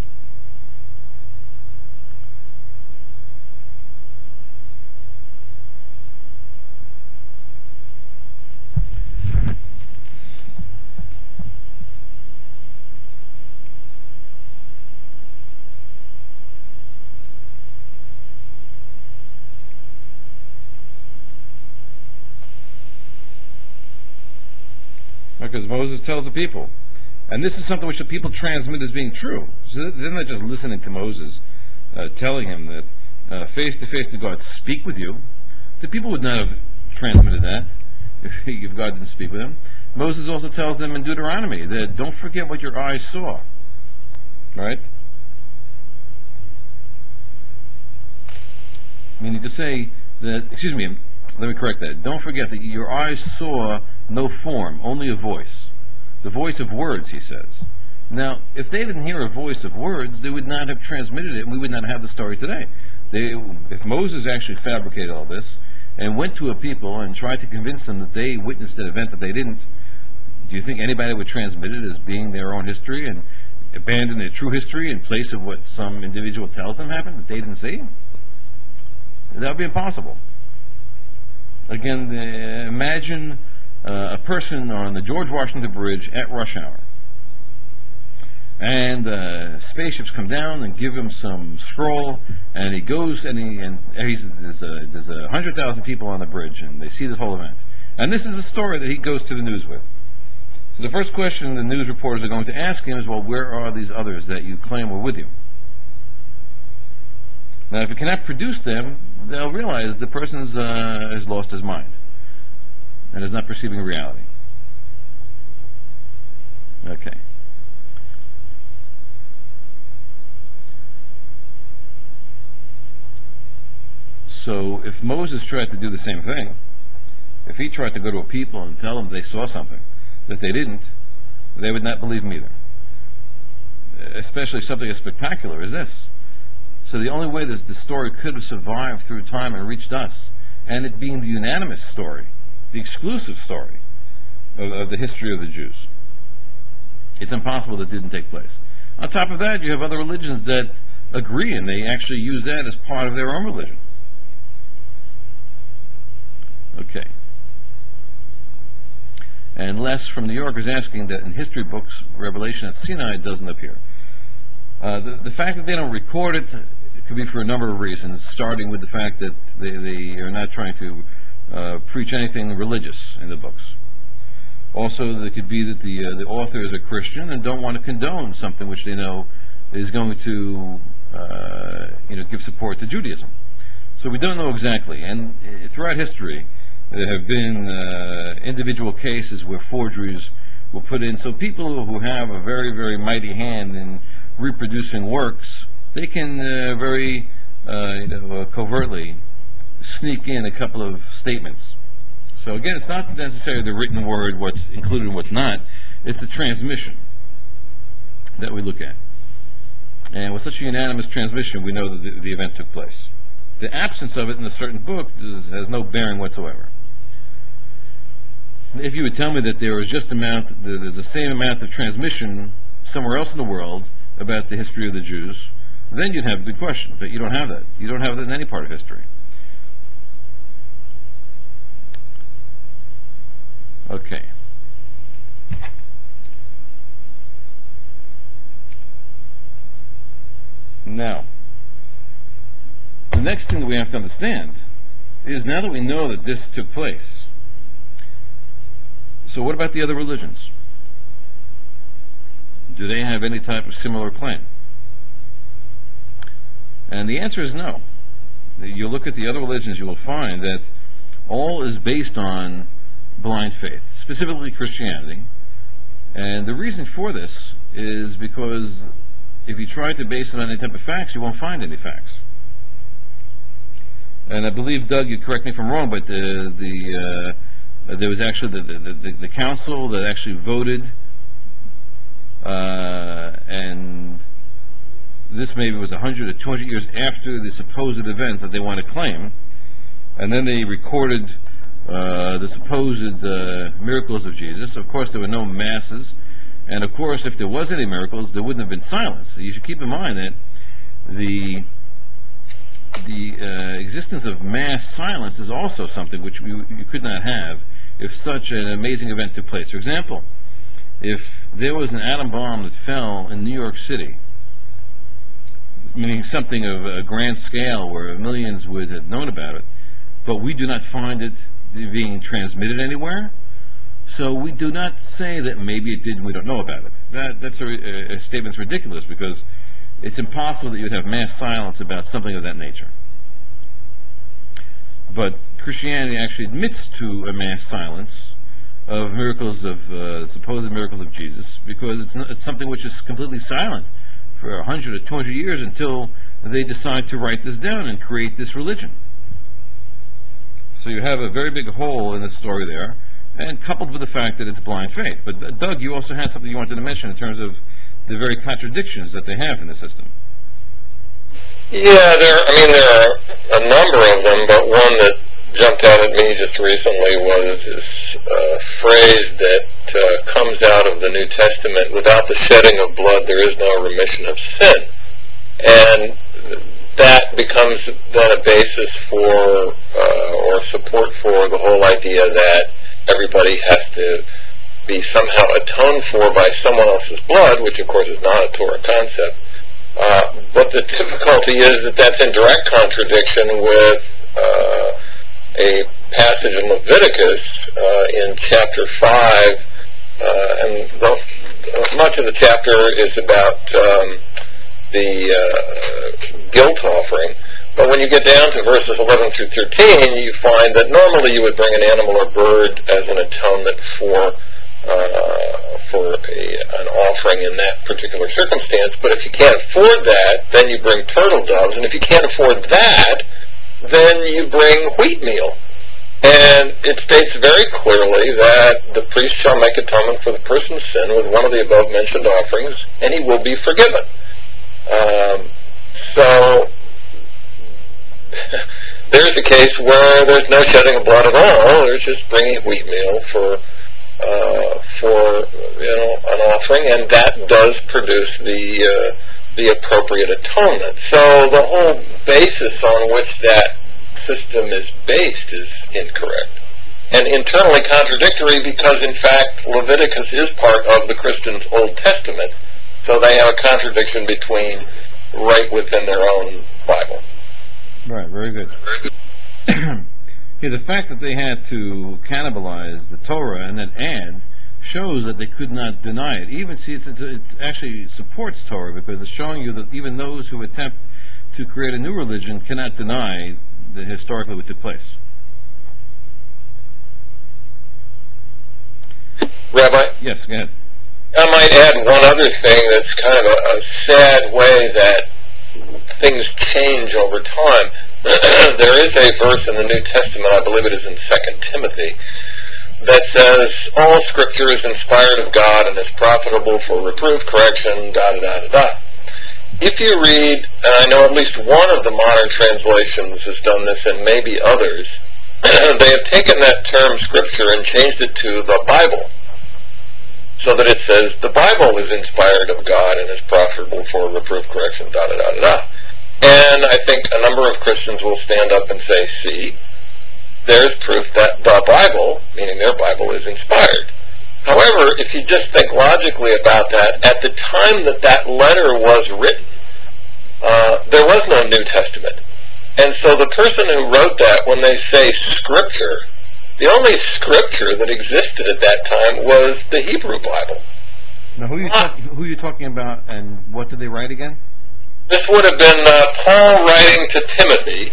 Because Moses tells the people, and this is something which the people transmit as being true. So they're not just listening to Moses telling him that face to face to God, speak with you. The people would not have transmitted that if God didn't speak with them. Moses also tells them in Deuteronomy that don't forget what your eyes saw. Right? Meaning to say that, excuse me, let me correct that. Don't forget that your eyes saw no form, only a voice. The voice of words, he says. Now, if they didn't hear a voice of words, they would not have transmitted it, and we would not have the story today. If Moses actually fabricated all this and went to a people and tried to convince them that they witnessed an event that they didn't, do you think anybody would transmit it as being their own history and abandon their true history in place of what some individual tells them happened that they didn't see? That would be impossible. Again, imagine a person on the George Washington Bridge at rush hour. And spaceships come down and give him some scroll, and he goes and there's 100,000 people on the bridge, and they see this whole event. And this is a story that he goes to the news with. So the first question the news reporters are going to ask him is, well, where are these others that you claim were with you? Now, if he cannot produce them, they'll realize the person has lost his mind and is not perceiving reality. Okay. So if Moses tried to do the same thing, if he tried to go to a people and tell them they saw something that they didn't, they would not believe him either. Especially something as spectacular as this. So the only way the story could have survived through time and reached us, and it being the unanimous story, the exclusive story of the history of the Jews, it's impossible that didn't take place. On top of that, you have other religions that agree, and they actually use that as part of their own religion. Okay. And Les from New York is asking that in history books, Revelation at Sinai doesn't appear. The fact that they don't record it could be for a number of reasons, starting with the fact that they are not trying to preach anything religious in the books. Also, it could be that the author is a Christian and don't want to condone something which they know is going to give support to Judaism. So we don't know exactly. And throughout history, there have been individual cases where forgeries were put in. So people who have a very, very mighty hand in reproducing works, they can very covertly sneak in a couple of statements. So again, it's not necessarily the written word, what's included and what's not. It's the transmission that we look at. And with such a unanimous transmission, we know that the event took place. The absence of it in a certain book has no bearing whatsoever. If you would tell me that there's the same amount of transmission somewhere else in the world about the history of the Jews, then you'd have a good question. But you don't have that. You don't have that in any part of history. Okay. Now, the next thing that we have to understand is, now that we know that this took place, so what about the other religions? Do they have any type of similar claim? And the answer is no. You look at the other religions, you will find that all is based on blind faith, specifically Christianity. And the reason for this is because if you try to base it on any type of facts, you won't find any facts. And I believe, Doug, you correct me if I'm wrong, but there was actually the council that actually voted, and this maybe was 100 or 200 years after the supposed events that they want to claim, and then they recorded the supposed miracles of Jesus. Of course, there were no masses, and of course, if there was any miracles, there wouldn't have been silence. So you should keep in mind that the existence of mass silence is also something which you could not have if such an amazing event took place. For example, if there was an atom bomb that fell in New York City, meaning something of a grand scale where millions would have known about it, but we do not find it being transmitted anywhere, so we do not say that maybe it did and we don't know about it. That's a statement's ridiculous, because it's impossible that you'd have mass silence about something of that nature. But Christianity actually admits to a mass silence of miracles of supposed miracles of Jesus, because it's something which is completely silent for 100 or 200 years until they decide to write this down and create this religion. So you have a very big hole in the story there, and coupled with the fact that it's blind faith. But Doug, you also had something you wanted to mention in terms of the very contradictions that they have in the system. Yeah, there are a number of them, but one that jumped out at me just recently was this phrase that comes out of the New Testament: without the shedding of blood, there is no remission of sin. And that becomes then a basis for or support for the whole idea that everybody has to be somehow atoned for by someone else's blood, which of course is not a Torah concept. But the difficulty is that that's in direct contradiction with a passage in Leviticus in chapter 5, and much of the chapter is about the guilt offering. But when you get down to verses 11 through 13, you find that normally you would bring an animal or bird as an atonement for an offering in that particular circumstance. But if you can't afford that, then you bring turtle doves. And if you can't afford that, then you bring wheat meal. And it states very clearly that the priest shall make atonement for the person's sin with one of the above-mentioned offerings, and he will be forgiven. So there's a case where there's no shedding of blood at all. There's just bringing wheat meal for an offering, and that does produce the appropriate atonement. So the whole basis on which that system is based is incorrect and internally contradictory, because in fact Leviticus is part of the Christians' Old Testament, so they have a contradiction between right within their own Bible. Right, very good. Yeah, the fact that they had to cannibalize the Torah and then add shows that they could not deny it. Even see, it actually supports Torah, because it's showing you that even those who attempt to create a new religion cannot deny that historically what took place. Rabbi? Yes, go ahead. I might add one other thing that's kind of a sad way that things change over time. There is a verse in the New Testament, I believe it is in 2 Timothy, that says, all Scripture is inspired of God and is profitable for reproof, correction, da-da-da-da-da. If you read, and I know at least one of the modern translations has done this, and maybe others, they have taken that term Scripture and changed it to the Bible, so that it says the Bible is inspired of God and is profitable for reproof, correction, da-da-da-da-da. And I think a number of Christians will stand up and say, see, there's proof that the Bible, meaning their Bible, is inspired. However, if you just think logically about that, at the time that that letter was written, there was no New Testament. And so the person who wrote that, when they say Scripture, the only Scripture that existed at that time was the Hebrew Bible. Now, who are you talking about, and what did they write again? This would have been Paul writing to Timothy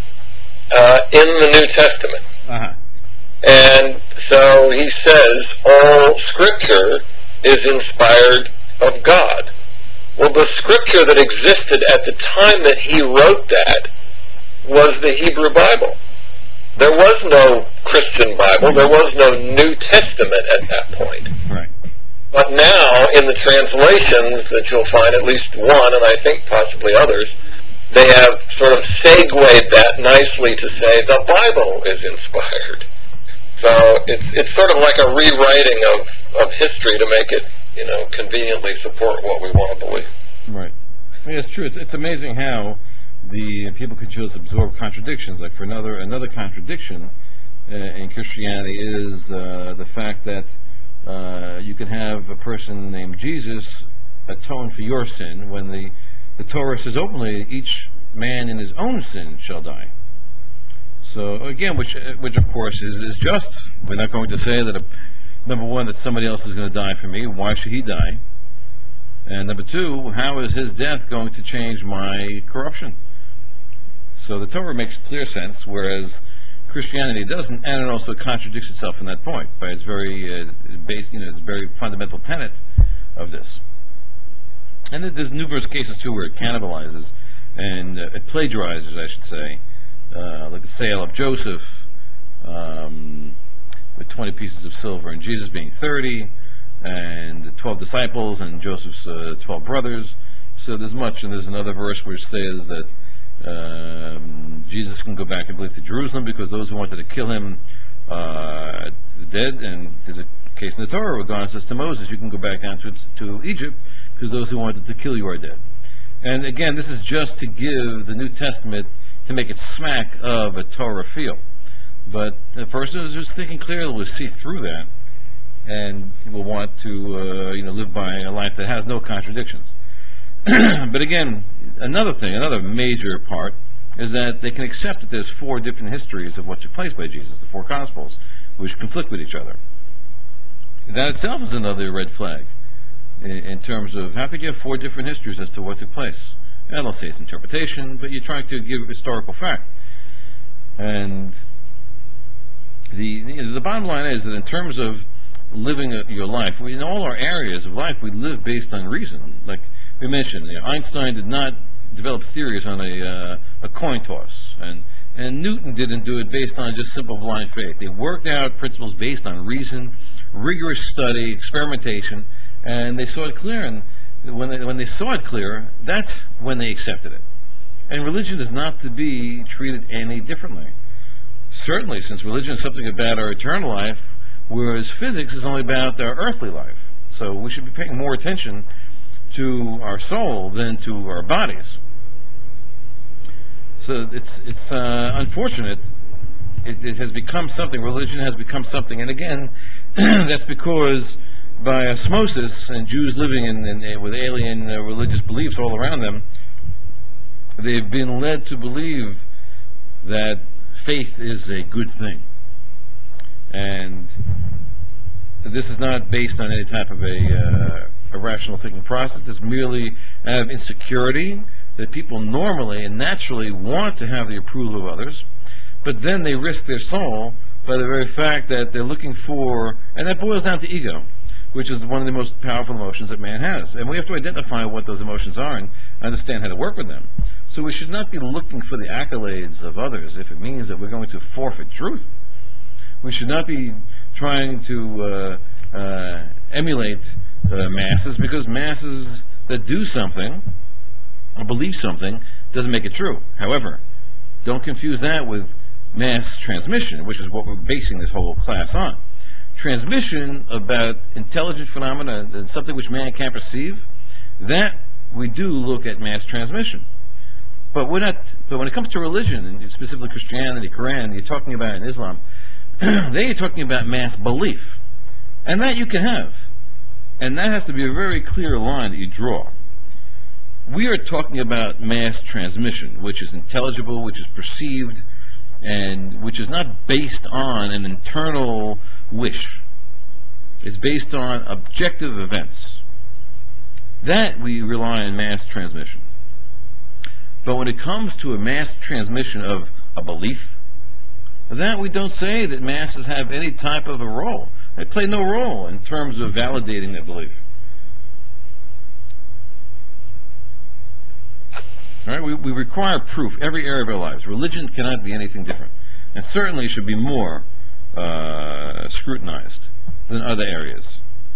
in the New Testament. Uh-huh. And so he says, all Scripture is inspired of God. Well, the Scripture that existed at the time that he wrote that was the Hebrew Bible. There was no Christian Bible. There was no New Testament at that point. Right. But now, in the translations that you'll find, at least one, and I think possibly others, they have sort of segued that nicely to say the Bible is inspired. So it's sort of like a rewriting of history to make it, conveniently support what we want to believe. Right. Yeah, it's true. It's amazing how the people could just absorb contradictions. Like for another contradiction in Christianity is the fact that you can have a person named Jesus atone for your sin, when the Torah says openly, each man in his own sin shall die. So again, which of course is just. We're not going to say that number one, that somebody else is going to die for me. Why should he die? And number two, how is his death going to change my corruption? So the Torah makes clear sense, whereas Christianity doesn't, and it also contradicts itself in that point by its very its very fundamental tenets of this. And then there's numerous cases too where it cannibalizes and it plagiarizes, I should say, like the sale of Joseph with 20 pieces of silver, and Jesus being 30, and the 12 disciples and Joseph's 12 brothers. So there's much, and there's another verse which says that Jesus can go back, I believe, to Jerusalem because those who wanted to kill him are dead. And there's a case in the Torah where God says to Moses, you can go back down to Egypt because those who wanted to kill you are dead. And again, this is just to give the New Testament, to make it smack of a Torah feel. But the person who's just thinking clearly will see through that and will want to live by a life that has no contradictions. But again, another major part is that they can accept that there's four different histories of what took place by Jesus, the four Gospels, which conflict with each other. That itself is another red flag in terms of how could you have four different histories as to what took place? And they'll say it's interpretation, but you're trying to give historical fact. And the bottom line is that in terms of living your life, in all our areas of life, we live based on reason. Like we mentioned, Einstein did not develop theories on a coin toss, and Newton didn't do it based on just simple blind faith. They worked out principles based on reason, rigorous study, experimentation, and they saw it clear. And when they saw it clear, that's when they accepted it. And religion is not to be treated any differently. Certainly, since religion is something about our eternal life, whereas physics is only about our earthly life. So we should be paying more attention to our soul than to our bodies. So it's unfortunate. It has become something. Religion has become something, and again, that's because by osmosis and Jews living with alien religious beliefs all around them, they've been led to believe that faith is a good thing, and this is not based on any type of a rational thinking process. It's merely out of insecurity that people normally and naturally want to have the approval of others, but then they risk their soul by the very fact that they're looking for, and that boils down to ego, which is one of the most powerful emotions that man has. And we have to identify what those emotions are and understand how to work with them. So we should not be looking for the accolades of others if it means that we're going to forfeit truth. We should not be trying to emulate masses, because masses that do something or believe something doesn't make it true. However, don't confuse that with mass transmission, which is what we're basing this whole class on. Transmission about intelligent phenomena and something which man can't perceive, that we do look at mass transmission. But we're not. But when it comes to religion, and specifically Christianity, Quran, you're talking about in Islam, they are talking about mass belief, and that you can have, and that has to be a very clear line that you draw. We are talking about mass transmission, which is intelligible, which is perceived, and which is not based on an internal wish. It's based on objective events. That we rely on mass transmission. But when it comes to a mass transmission of a belief, that we don't say that masses have any type of a role. They play no role in terms of validating that belief. All right, we require proof every area of our lives. Religion cannot be anything different, and certainly should be more scrutinized than other areas.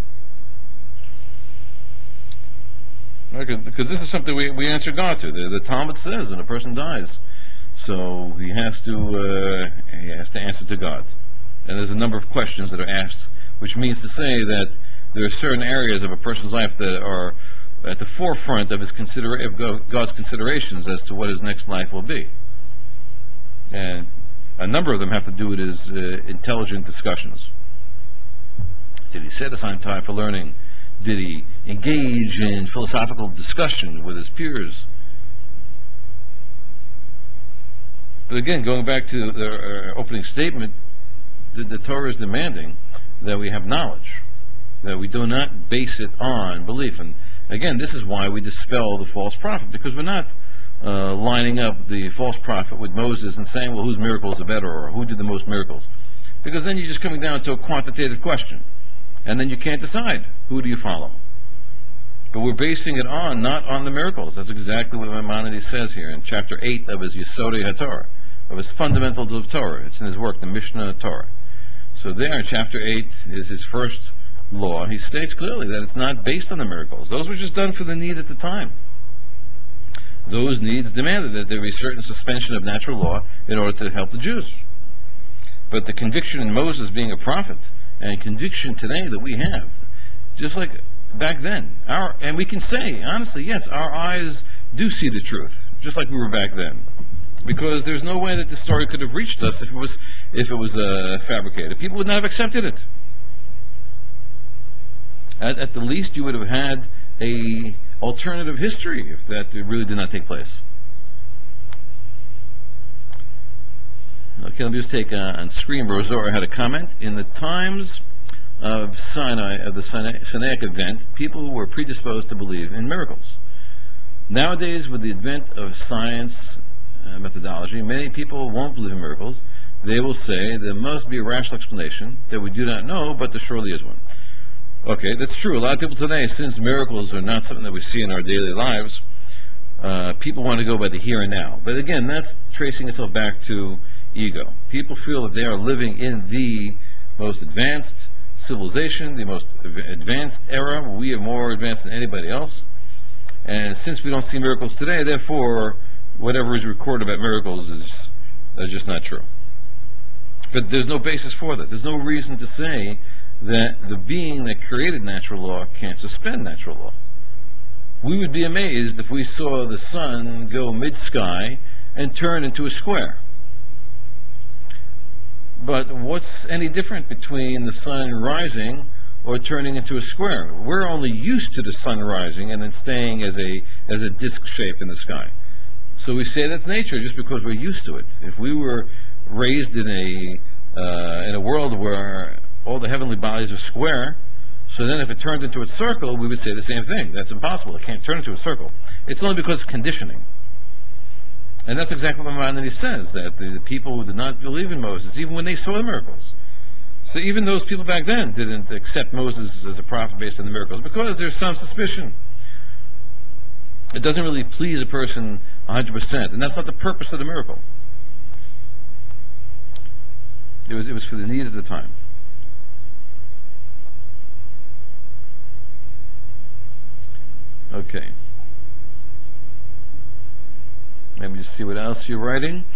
Because this is something we answer God to. The Talmud says when a person dies, so he has to answer to God. And there's a number of questions that are asked, which means to say that there are certain areas of a person's life that are at the forefront of God's considerations as to what his next life will be. And a number of them have to do with his intelligent discussions. Did he set aside time for learning? Did he engage in philosophical discussion with his peers? But again, going back to the opening statement, the Torah is demanding that we have knowledge, that we do not base it on belief. And again, this is why we dispel the false prophet, because we're not lining up the false prophet with Moses and saying, well, whose miracles are better, or who did the most miracles? Because then you're just coming down to a quantitative question. And then you can't decide who do you follow. But we're basing it on, not on the miracles. That's exactly what Maimonides says here in chapter 8 of his Yesodei HaTorah, of his fundamentals of Torah. It's in his work, the Mishnah Torah. So there in chapter 8 is his first law. He states clearly that it's not based on the miracles. Those were just done for the need at the time. Those needs demanded that there be certain suspension of natural law in order to help the Jews. But the conviction in Moses being a prophet, and conviction today that we have, just like back then, and we can say honestly, yes, our eyes do see the truth, just like we were back then, because there's no way that the story could have reached us if it was fabricated. People would not have accepted it. At the least, you would have had a alternative history if that really did not take place. Okay, let me just take on screen. Rosora had a comment. In the times of Sinai, of the Sinaitic event, people were predisposed to believe in miracles. Nowadays, with the advent of science methodology, many people won't believe in miracles. They will say there must be a rational explanation that we do not know, but there surely is one. Okay, that's true. A lot of people today, since miracles are not something that we see in our daily lives, people want to go by the here and now. But again, that's tracing itself back to ego. People feel that they are living in the most advanced civilization, the most advanced era. We are more advanced than anybody else. And since we don't see miracles today, therefore, whatever is recorded about miracles is just not true. But there's no basis for that. There's no reason to say that the being that created natural law can't suspend natural law. We would be amazed if we saw the sun go mid-sky and turn into a square. But what's any different between the sun rising or turning into a square? We're only used to the sun rising and then staying as a disc shape in the sky. So we say that's nature just because we're used to it. If we were raised in a world where all the heavenly bodies are square, so then if it turned into a circle, we would say the same thing. That's impossible. It can't turn into a circle. It's only because of conditioning. And that's exactly what Maimonides says, that the people who did not believe in Moses, even when they saw the miracles, so even those people back then didn't accept Moses as a prophet based on the miracles, because there's some suspicion. It doesn't really please a person 100%, and that's not the purpose of the miracle. It was for the need of the time. Okay. Let me just see what else you're writing.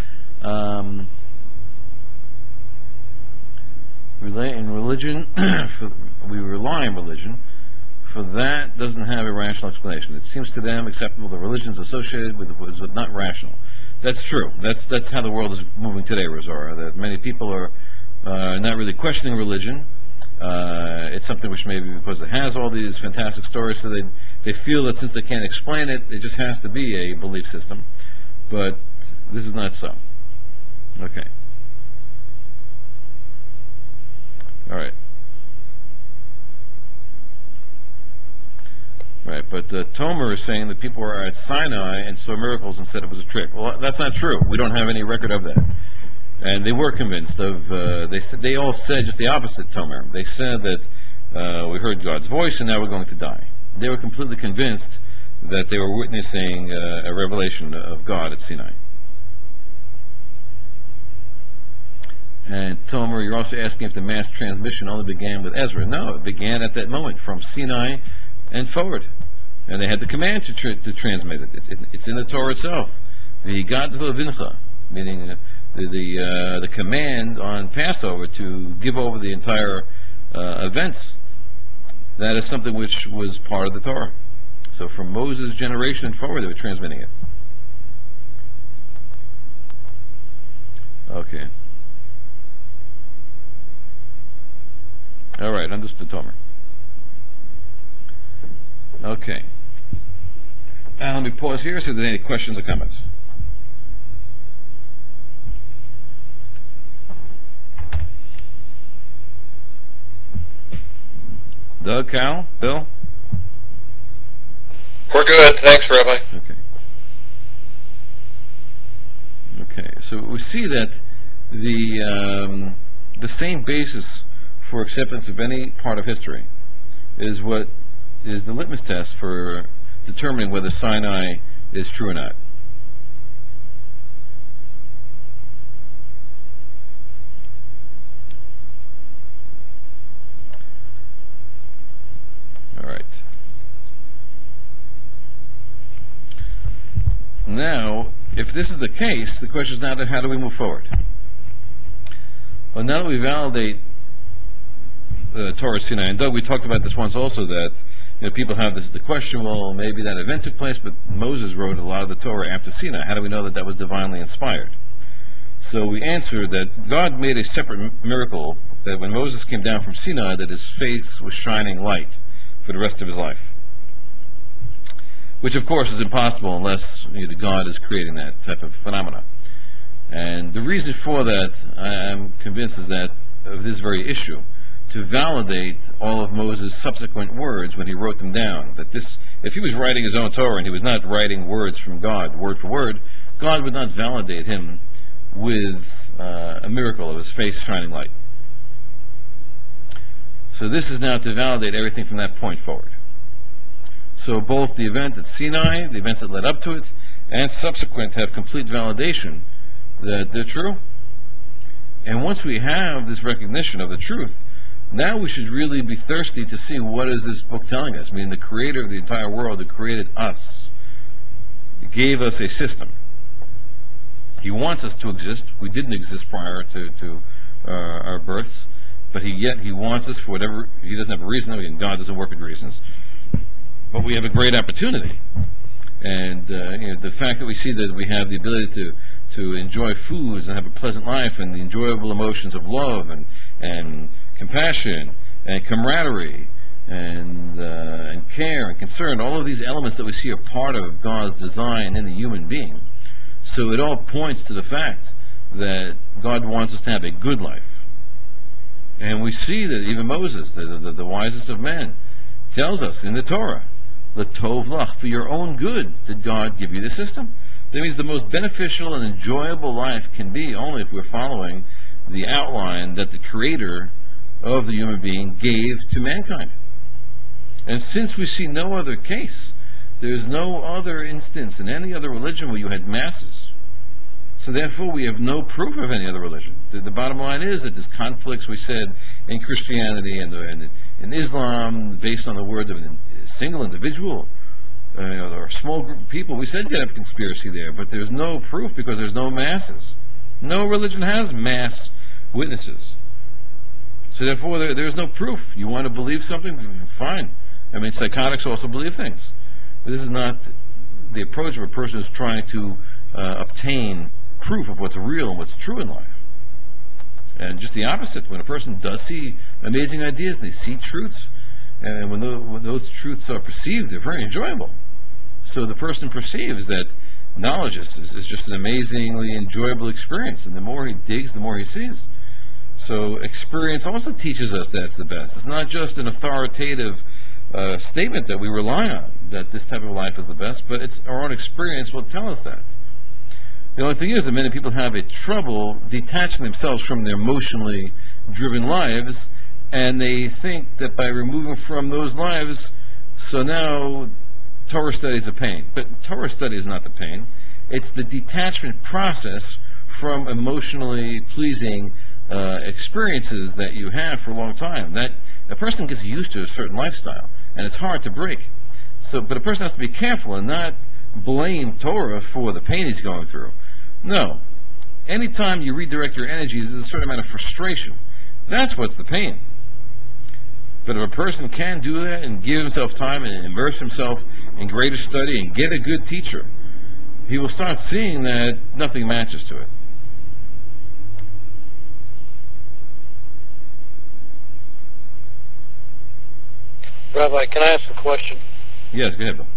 In religion, we rely on religion. For that doesn't have a rational explanation. It seems to them acceptable that religions associated with was not rational. That's true. That's how the world is moving today, Rosara. That many people are not really questioning religion. It's something which maybe because it has all these fantastic stories, so they feel that since they can't explain it, it just has to be a belief system. But this is not so. Okay. All right. Right, but Tomer is saying that people were at Sinai and saw miracles and said it was a trick. Well, that's not true. We don't have any record of that. And they were convinced of. They all said just the opposite. Tomer. They said that we heard God's voice and now we're going to die. They were completely convinced that they were witnessing a revelation of God at Sinai. And Tomer, you're also asking if the mass transmission only began with Ezra. No, it began at that moment from Sinai and forward. And they had the command to transmit it. It's in the Torah itself. The God Levincha, meaning the command on Passover to give over the entire events. That is something which was part of the Torah. So from Moses' generation and forward, they were transmitting it. Okay. All right, understood, Tomer. Okay. Now let me pause here, see if there are any questions or comments. Doug, Cal, Bill? We're good. Thanks, Rabbi. Okay. Okay, so we see that the same basis for acceptance of any part of history is what is the litmus test for determining whether Sinai is true or not. All right. Now, if this is the case, the question is now how do we move forward? Well, now that we validate the Torah Sinai, and Doug, we talked about this once also, that people have the question, well, maybe that event took place, but Moses wrote a lot of the Torah after Sinai. How do we know that that was divinely inspired? So we answered that God made a separate miracle, that when Moses came down from Sinai, that his face was shining light. for the rest of his life. Which, of course, is impossible unless God is creating that type of phenomena. And the reason for that, I'm convinced, is that of this very issue, to validate all of Moses' subsequent words when he wrote them down. That if he was writing his own Torah and he was not writing words from God, word for word, God would not validate him with a miracle of his face shining light. So this is now to validate everything from that point forward. So both the event at Sinai, the events that led up to it, and subsequent have complete validation that they're true. And once we have this recognition of the truth, now we should really be thirsty to see what is this book telling us. I mean, the creator of the entire world, who created us, gave us a system. He wants us to exist. We didn't exist prior to our births, but yet he wants us for whatever. He doesn't have a reason. I mean, God doesn't work with reasons. But we have a great opportunity. And the fact that we see that we have the ability to enjoy foods and have a pleasant life, and the enjoyable emotions of love and compassion and camaraderie and care and concern, all of these elements that we see are part of God's design in the human being. So it all points to the fact that God wants us to have a good life. And we see that even Moses, the wisest of men, tells us in the Torah, L'tov lach, for your own good did God give you the system. That means the most beneficial and enjoyable life can be only if we're following the outline that the creator of the human being gave to mankind. And since we see no other case, there's no other instance in any other religion where you had masses. So therefore we have no proof of any other religion. The bottom line is that there's conflicts, we said, in Christianity and in Islam, based on the words of a single individual, or a small group of people. We said you could have conspiracy there, but there's no proof because there's no masses. No religion has mass witnesses. So therefore there's no proof. You want to believe something? Fine. I mean, psychotics also believe things. But this is not the approach of a person who's trying to obtain proof of what's real and what's true in life. And just the opposite. When a person does see amazing ideas, they see truths, and when those truths are perceived, they're very enjoyable. So the person perceives that knowledge is just an amazingly enjoyable experience, and the more he digs, the more he sees. So experience also teaches us that's the best. It's not just an authoritative statement that we rely on, that this type of life is the best, but it's our own experience will tell us that. The only thing is that many people have a trouble detaching themselves from their emotionally driven lives, and they think that by removing from those lives, so now Torah study is a pain. But Torah study is not the pain. It's the detachment process from emotionally pleasing experiences that you have for a long time. That a person gets used to a certain lifestyle, and it's hard to break. So, but a person has to be careful and not blame Torah for the pain he's going through. No. Anytime you redirect your energies, there's a certain amount of frustration. That's what's the pain. But if a person can do that and give himself time and immerse himself in greater study and get a good teacher, he will start seeing that nothing matches to it. Rabbi, can I ask a question? Yes, go ahead, Bill.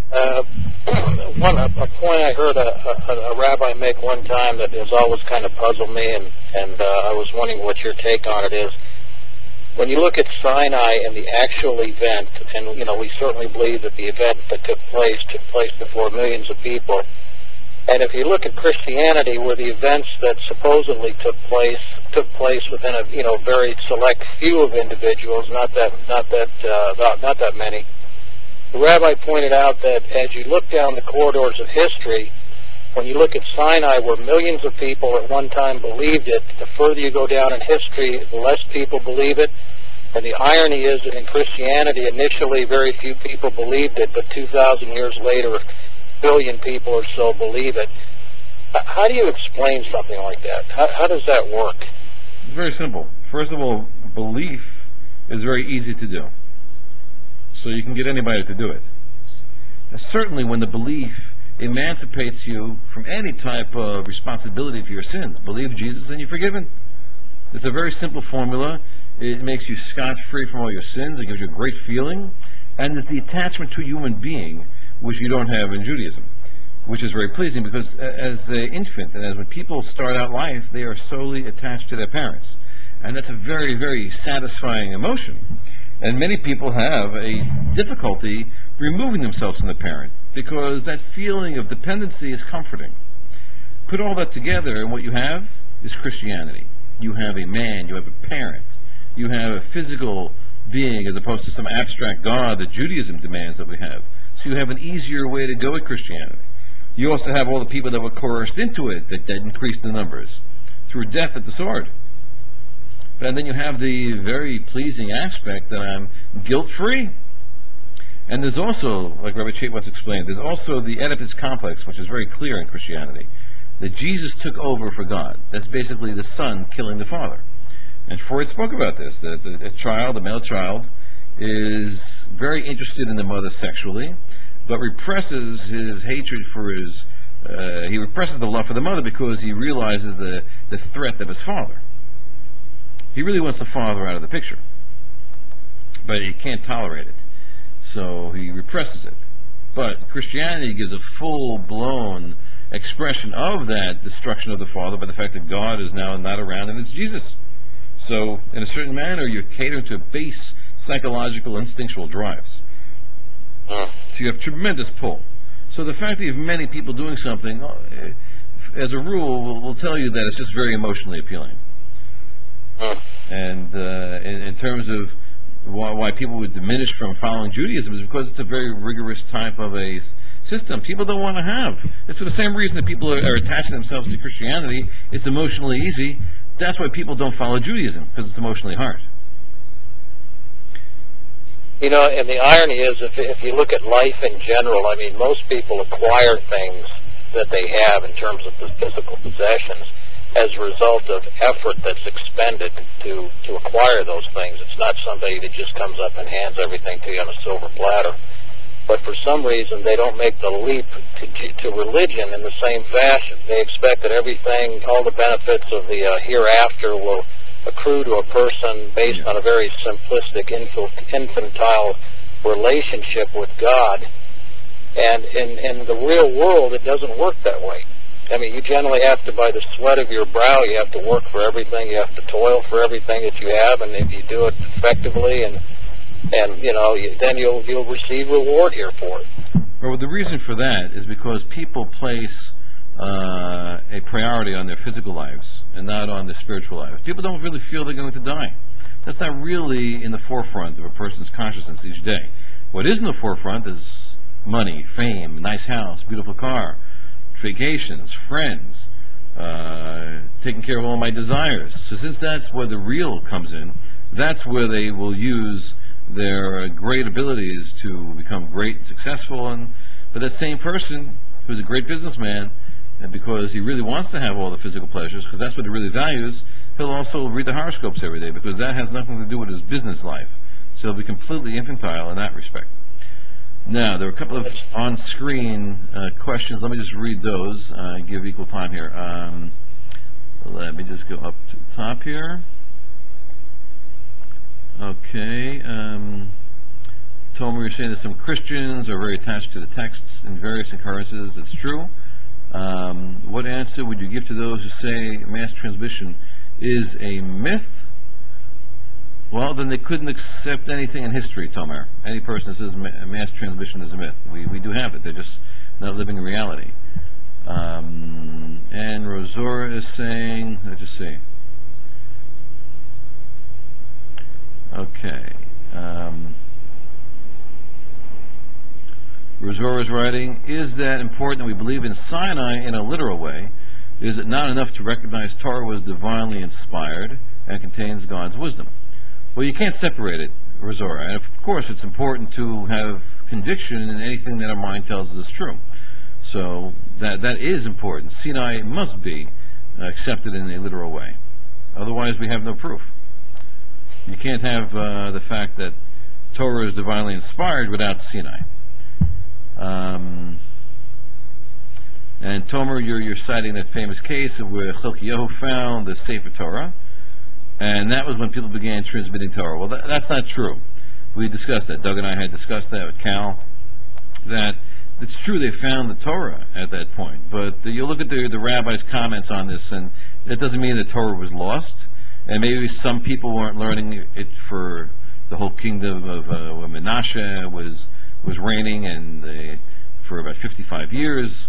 A point I heard a rabbi make one time that has always kind of puzzled me, and I was wondering what your take on it is. When you look at Sinai and the actual event, and we certainly believe that the event that took place before millions of people. And if you look at Christianity, where the events that supposedly took place within a very select few of individuals, not that many. The rabbi pointed out that as you look down the corridors of history, when you look at Sinai, where millions of people at one time believed it, the further you go down in history, the less people believe it. And the irony is that in Christianity, initially very few people believed it, but 2,000 years later, 1 billion people or so believe it. How do you explain something like that? How does that work? It's very simple. First of all, belief is very easy to do. So you can get anybody to do it. And certainly when the belief emancipates you from any type of responsibility for your sins. Believe Jesus and you're forgiven. It's a very simple formula. It makes you scotch-free from all your sins. It gives you a great feeling. And it's the attachment to a human being, which you don't have in Judaism, which is very pleasing because as an infant and as when people start out life, they are solely attached to their parents. And that's a very, very satisfying emotion. And many people have a difficulty removing themselves from the parent because that feeling of dependency is comforting. Put all that together, and what you have is Christianity. You have a man, you have a parent, you have a physical being as opposed to some abstract God that Judaism demands that we have. So you have an easier way to go with Christianity. You also have all the people that were coerced into it that increased the numbers through death at the sword. And then you have the very pleasing aspect that I'm guilt-free. And there's also, like Rabbi Chait once explained, there's also the Oedipus complex, which is very clear in Christianity, that Jesus took over for God. That's basically the son killing the father. And Freud spoke about this, that a male child, is very interested in the mother sexually, but represses his hatred for he represses the love for the mother because he realizes the threat of his father. He really wants the father out of the picture, but he can't tolerate it, so he represses it. But Christianity gives a full-blown expression of that destruction of the father by the fact that God is now not around and it's Jesus. So, in a certain manner, you're catering to base psychological, instinctual drives. So you have tremendous pull. So the fact that you have many people doing something, as a rule, will tell you that it's just very emotionally appealing. And in terms of why people would diminish from following Judaism is because it's a very rigorous type of a system people don't want to have. It's for the same reason that people are attaching themselves to Christianity. It's emotionally easy. That's why people don't follow Judaism, because it's emotionally hard. You know, and the irony is, if you look at life in general, I mean, most people acquire things that they have in terms of the physical possessions as a result of effort that's expended to acquire those things. It's not somebody that just comes up and hands everything to you on a silver platter. But for some reason, they don't make the leap to religion in the same fashion. They expect that everything, all the benefits of the hereafter will accrue to a person based on a very simplistic, infantile relationship with God. And in the real world, it doesn't work that way. I mean, you generally have to, by the sweat of your brow, you have to work for everything, you have to toil for everything that you have, and if you do it effectively and you know, then you'll receive reward here for it. Well, the reason for that is because people place a priority on their physical lives and not on their spiritual lives. People don't really feel they're going to die. That's not really in the forefront of a person's consciousness each day. What is in the forefront is money, fame, nice house, beautiful car, vacations, friends, taking care of all my desires. So since that's where the real comes in, that's where they will use their great abilities to become great and successful. But that same person who's a great businessman, and because he really wants to have all the physical pleasures, because that's what he really values, he'll also read the horoscopes every day, because that has nothing to do with his business life. So he'll be completely infantile in that respect. Now, there are a couple of on-screen questions. Let me just read those, give equal time here. Let me just go up to the top here. Okay. Tomer, you're saying that some Christians are very attached to the texts in various occurrences. It's true. What answer would you give to those who say mass transmission is a myth? Well, then they couldn't accept anything in history, Tomer. Any person that says mass transmission is a myth. We do have it. They're just not living in reality. And Rosora is saying, let's just see. Okay. Rosora is writing, is that important that we believe in Sinai in a literal way? Is it not enough to recognize Torah was divinely inspired and contains God's wisdom? Well, you can't separate it, Rosora. And of course, it's important to have conviction in anything that our mind tells us is true. So that is important. Sinai must be accepted in a literal way. Otherwise, we have no proof. You can't have the fact that Torah is divinely inspired without Sinai. And Tomer, you're citing that famous case of where Chilkiyahu found the Sefer Torah, and that was when people began transmitting Torah. Well, that's not true. we discussed that. Doug and I had discussed that with Cal, that it's true they found the Torah at that point, but you look at the rabbi's comments on this, and it doesn't mean the Torah was lost, and maybe some people weren't learning it for the whole kingdom of when Menashe was reigning, and for about 55 years,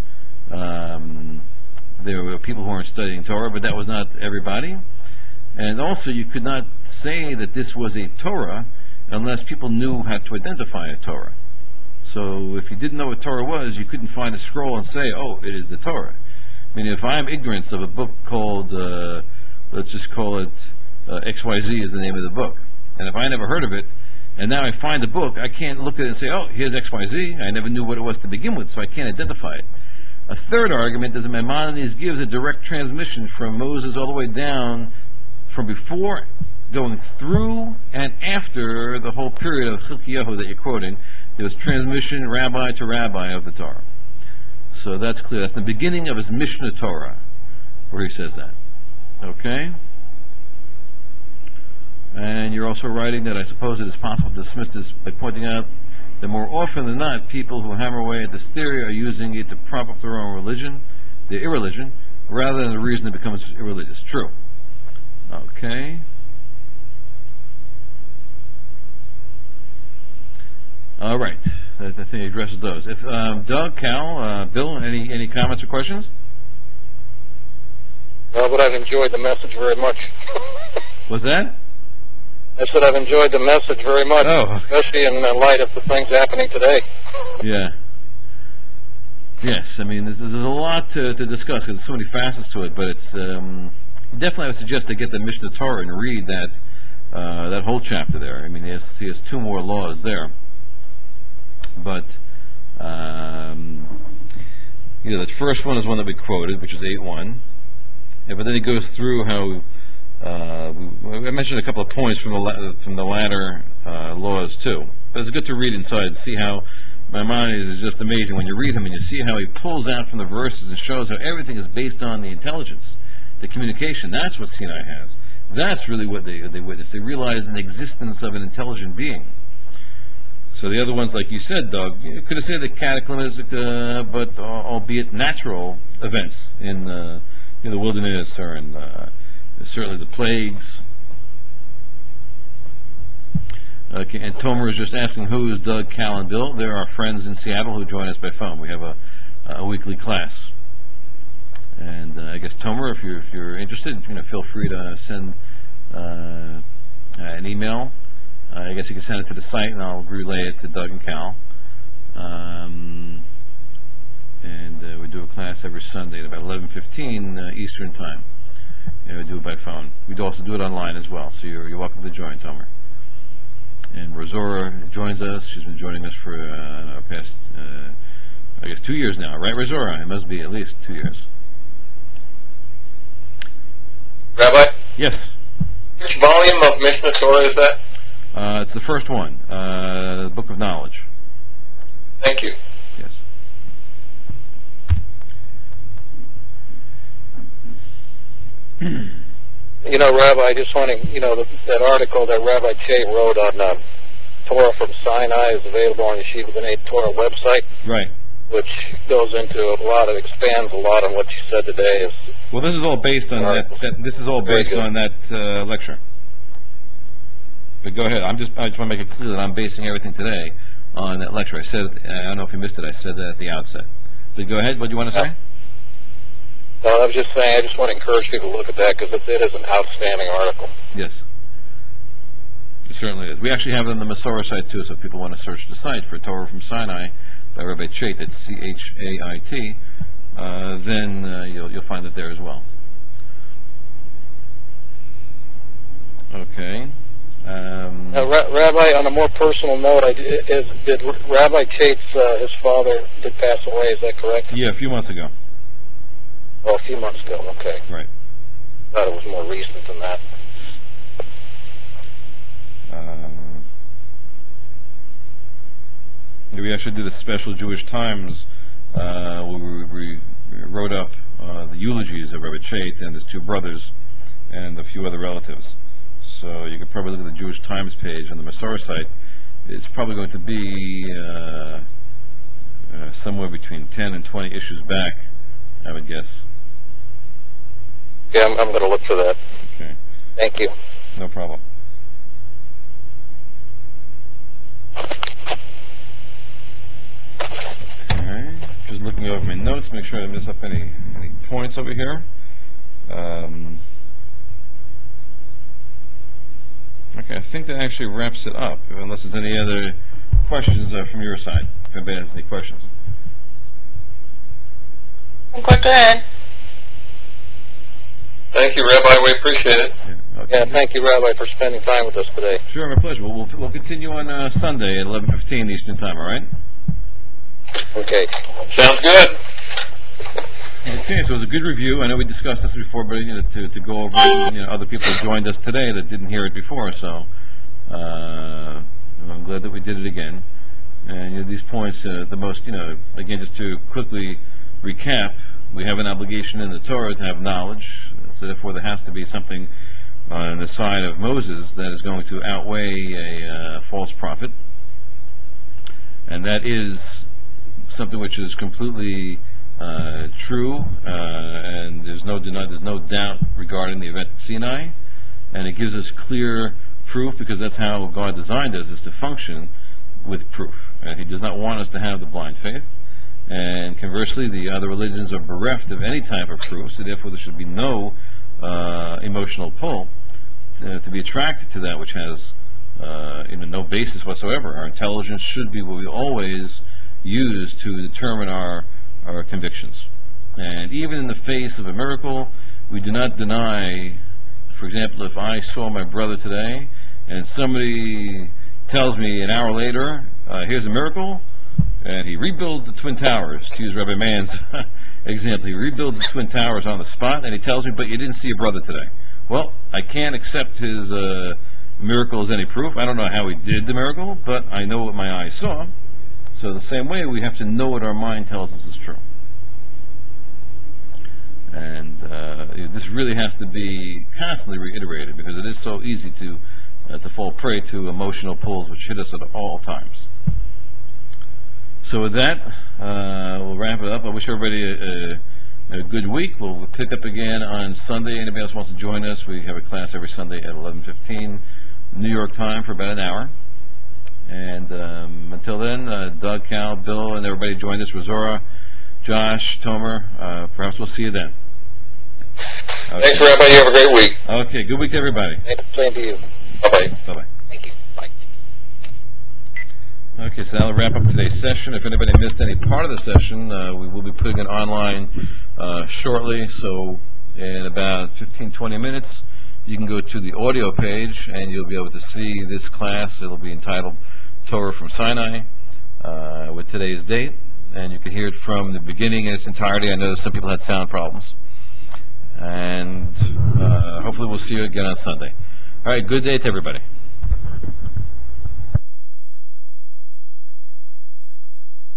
there were people who weren't studying Torah, but that was not everybody. And also, you could not say that this was a Torah unless people knew how to identify a Torah. So if you didn't know what Torah was, you couldn't find a scroll and say, oh, it is the Torah. I mean, if I'm ignorant of a book called, let's just call it XYZ is the name of the book, and if I never heard of it, and now I find the book, I can't look at it and say, oh, here's XYZ. I never knew what it was to begin with, so I can't identify it. A third argument is that Maimonides gives a direct transmission from Moses all the way down, from before, going through, and after the whole period of Chilkiyahu that you're quoting. There was transmission rabbi to rabbi of the Torah. So that's clear. That's the beginning of his Mishnah Torah, where he says that. Okay? And you're also writing that I suppose it is possible to dismiss this by pointing out that more often than not, people who hammer away at this theory are using it to prop up their own religion, their irreligion, rather than the reason it becomes irreligious. True. Okay. All right. I think he addresses those. If Doug, Cal, Bill, any comments or questions? No, but I've enjoyed the message very much. What's that? I said I've enjoyed the message very much, Oh. especially in light of the things happening today. Yeah. Yes, I mean, there's a lot to discuss because there's so many facets to it, but it's definitely I would suggest to get the Mishnah Torah and read that whole chapter there. I mean, he has two more laws there. But, the first one is one that we quoted, which is 8.1. Yeah, but then he goes through how, I mentioned a couple of points from the latter laws too. But it's good to read inside and see how Maimonides is just amazing. When you read him and you see how he pulls out from the verses and shows how everything is based on the intelligence, the communication. That's what Sinai has. That's really what they witness. They realize the existence of an intelligent being. So the other ones, like you said, Doug, you could have said the cataclysmic, but albeit natural events in the wilderness, or in certainly the plagues. Okay, and Tomer is just asking who is Doug, Cal, and Bill. They're our friends in Seattle who join us by phone. We have a weekly class. And I guess Tomer, if you're interested, feel free to send an email. I guess you can send it to the site, and I'll relay it to Doug and Cal. And we do a class every Sunday at about 11:15 Eastern Time. And we do it by phone. We'd also do it online as well, so you're welcome to join, Tomer. And Rosora joins us. She's been joining us for past, 2 years now. Right, Rosora? It must be at least 2 years. Rabbi? Yes. Which volume of Mishnah Torah is that? It's the first one, the Book of Knowledge. Thank you. Yes. Rabbi, I just want to, that article that Rabbi Che wrote on Torah from Sinai is available on Yeshiva B'nai Torah website. Right. Which goes into expands a lot on what you said today. Well, this is all based on that. This is all based on that lecture. But go ahead. I just want to make it clear that I'm basing everything today on that lecture. I said, I don't know if you missed it. I said that at the outset. But go ahead. What do you want to say? No, I was just saying. I just want to encourage people to look at that because it is an outstanding article. Yes, it certainly is. We actually have it on the Masorah site too. So if people want to search the site for Torah from Sinai by Rabbi Chait, that's Chait, then you'll find it there as well. Okay. Rabbi, on a more personal note, did Rabbi Chait's his father did pass away? Is that correct? Yeah, a few months ago. Oh, a few months ago. Okay. Right. I thought it was more recent than that. We actually did a special Jewish Times where we wrote up the eulogies of Rabbi Chait and his two brothers and a few other relatives. So you could probably look at the Jewish Times page on the Masorah site it's probably going to be somewhere between 10 and 20 issues back, I would guess. Yeah, I'm going to look for that. Okay, Thank you. no problem. Okay, just looking over my notes, make sure I didn't miss up any points over here. Okay, I think that actually wraps it up, unless there's any other questions from your side. If anybody has any questions. Go ahead. Thank you, Rabbi. We appreciate it. Yeah, okay. Yeah, thank you, Rabbi, for spending time with us today. Sure, my pleasure. We'll continue on Sunday at 11:15 Eastern Time, all right? Okay. Sounds good. Okay, so it was a good review. I know we discussed this before, but to go over it, other people have joined us today that didn't hear it before, so I'm glad that we did it again. And these points, the most, again, just to quickly recap, we have an obligation in the Torah to have knowledge, so therefore there has to be something on the side of Moses that is going to outweigh a false prophet, and that is something which is completely true, and there's no doubt regarding the event at Sinai, and it gives us clear proof because that's how God designed us, is to function with proof. And He does not want us to have the blind faith. And conversely, the other religions are bereft of any type of proof, so therefore there should be no emotional pull to be attracted to that which has no basis whatsoever. Our intelligence should be what we always use to determine our convictions. And even in the face of a miracle, we do not deny, for example, if I saw my brother today and somebody tells me an hour later, here's a miracle, and he rebuilds the Twin Towers, to use Rabbi Mann's example, he rebuilds the Twin Towers on the spot, and he tells me, but you didn't see your brother today. Well, I can't accept his miracle as any proof. I don't know how he did the miracle, but I know what my eyes saw. So the same way, we have to know what our mind tells us is true. And this really has to be constantly reiterated because it is so easy to fall prey to emotional pulls which hit us at all times. So with that, we'll wrap it up. I wish everybody a good week. We'll pick up again on Sunday. Anybody else wants to join us, we have a class every Sunday at 11:15 New York time for about an hour. And until then, Doug, Cal, Bill, and everybody join us. Razora, Josh, Tomer, perhaps we'll see you then. Okay. Thanks, Rabbi. You have a great week. Okay, good week to everybody. Same to you. Bye-bye. Bye-bye. Thank you. Bye. Okay, so that'll wrap up today's session. If anybody missed any part of the session, we will be putting it online shortly. So in about 15-20 minutes, you can go to the audio page and you'll be able to see this class. It'll be entitled Torah from Sinai with today's date. And you can hear it from the beginning in its entirety. I know some people had sound problems. And hopefully we'll see you again on Sunday. All right, good day to everybody.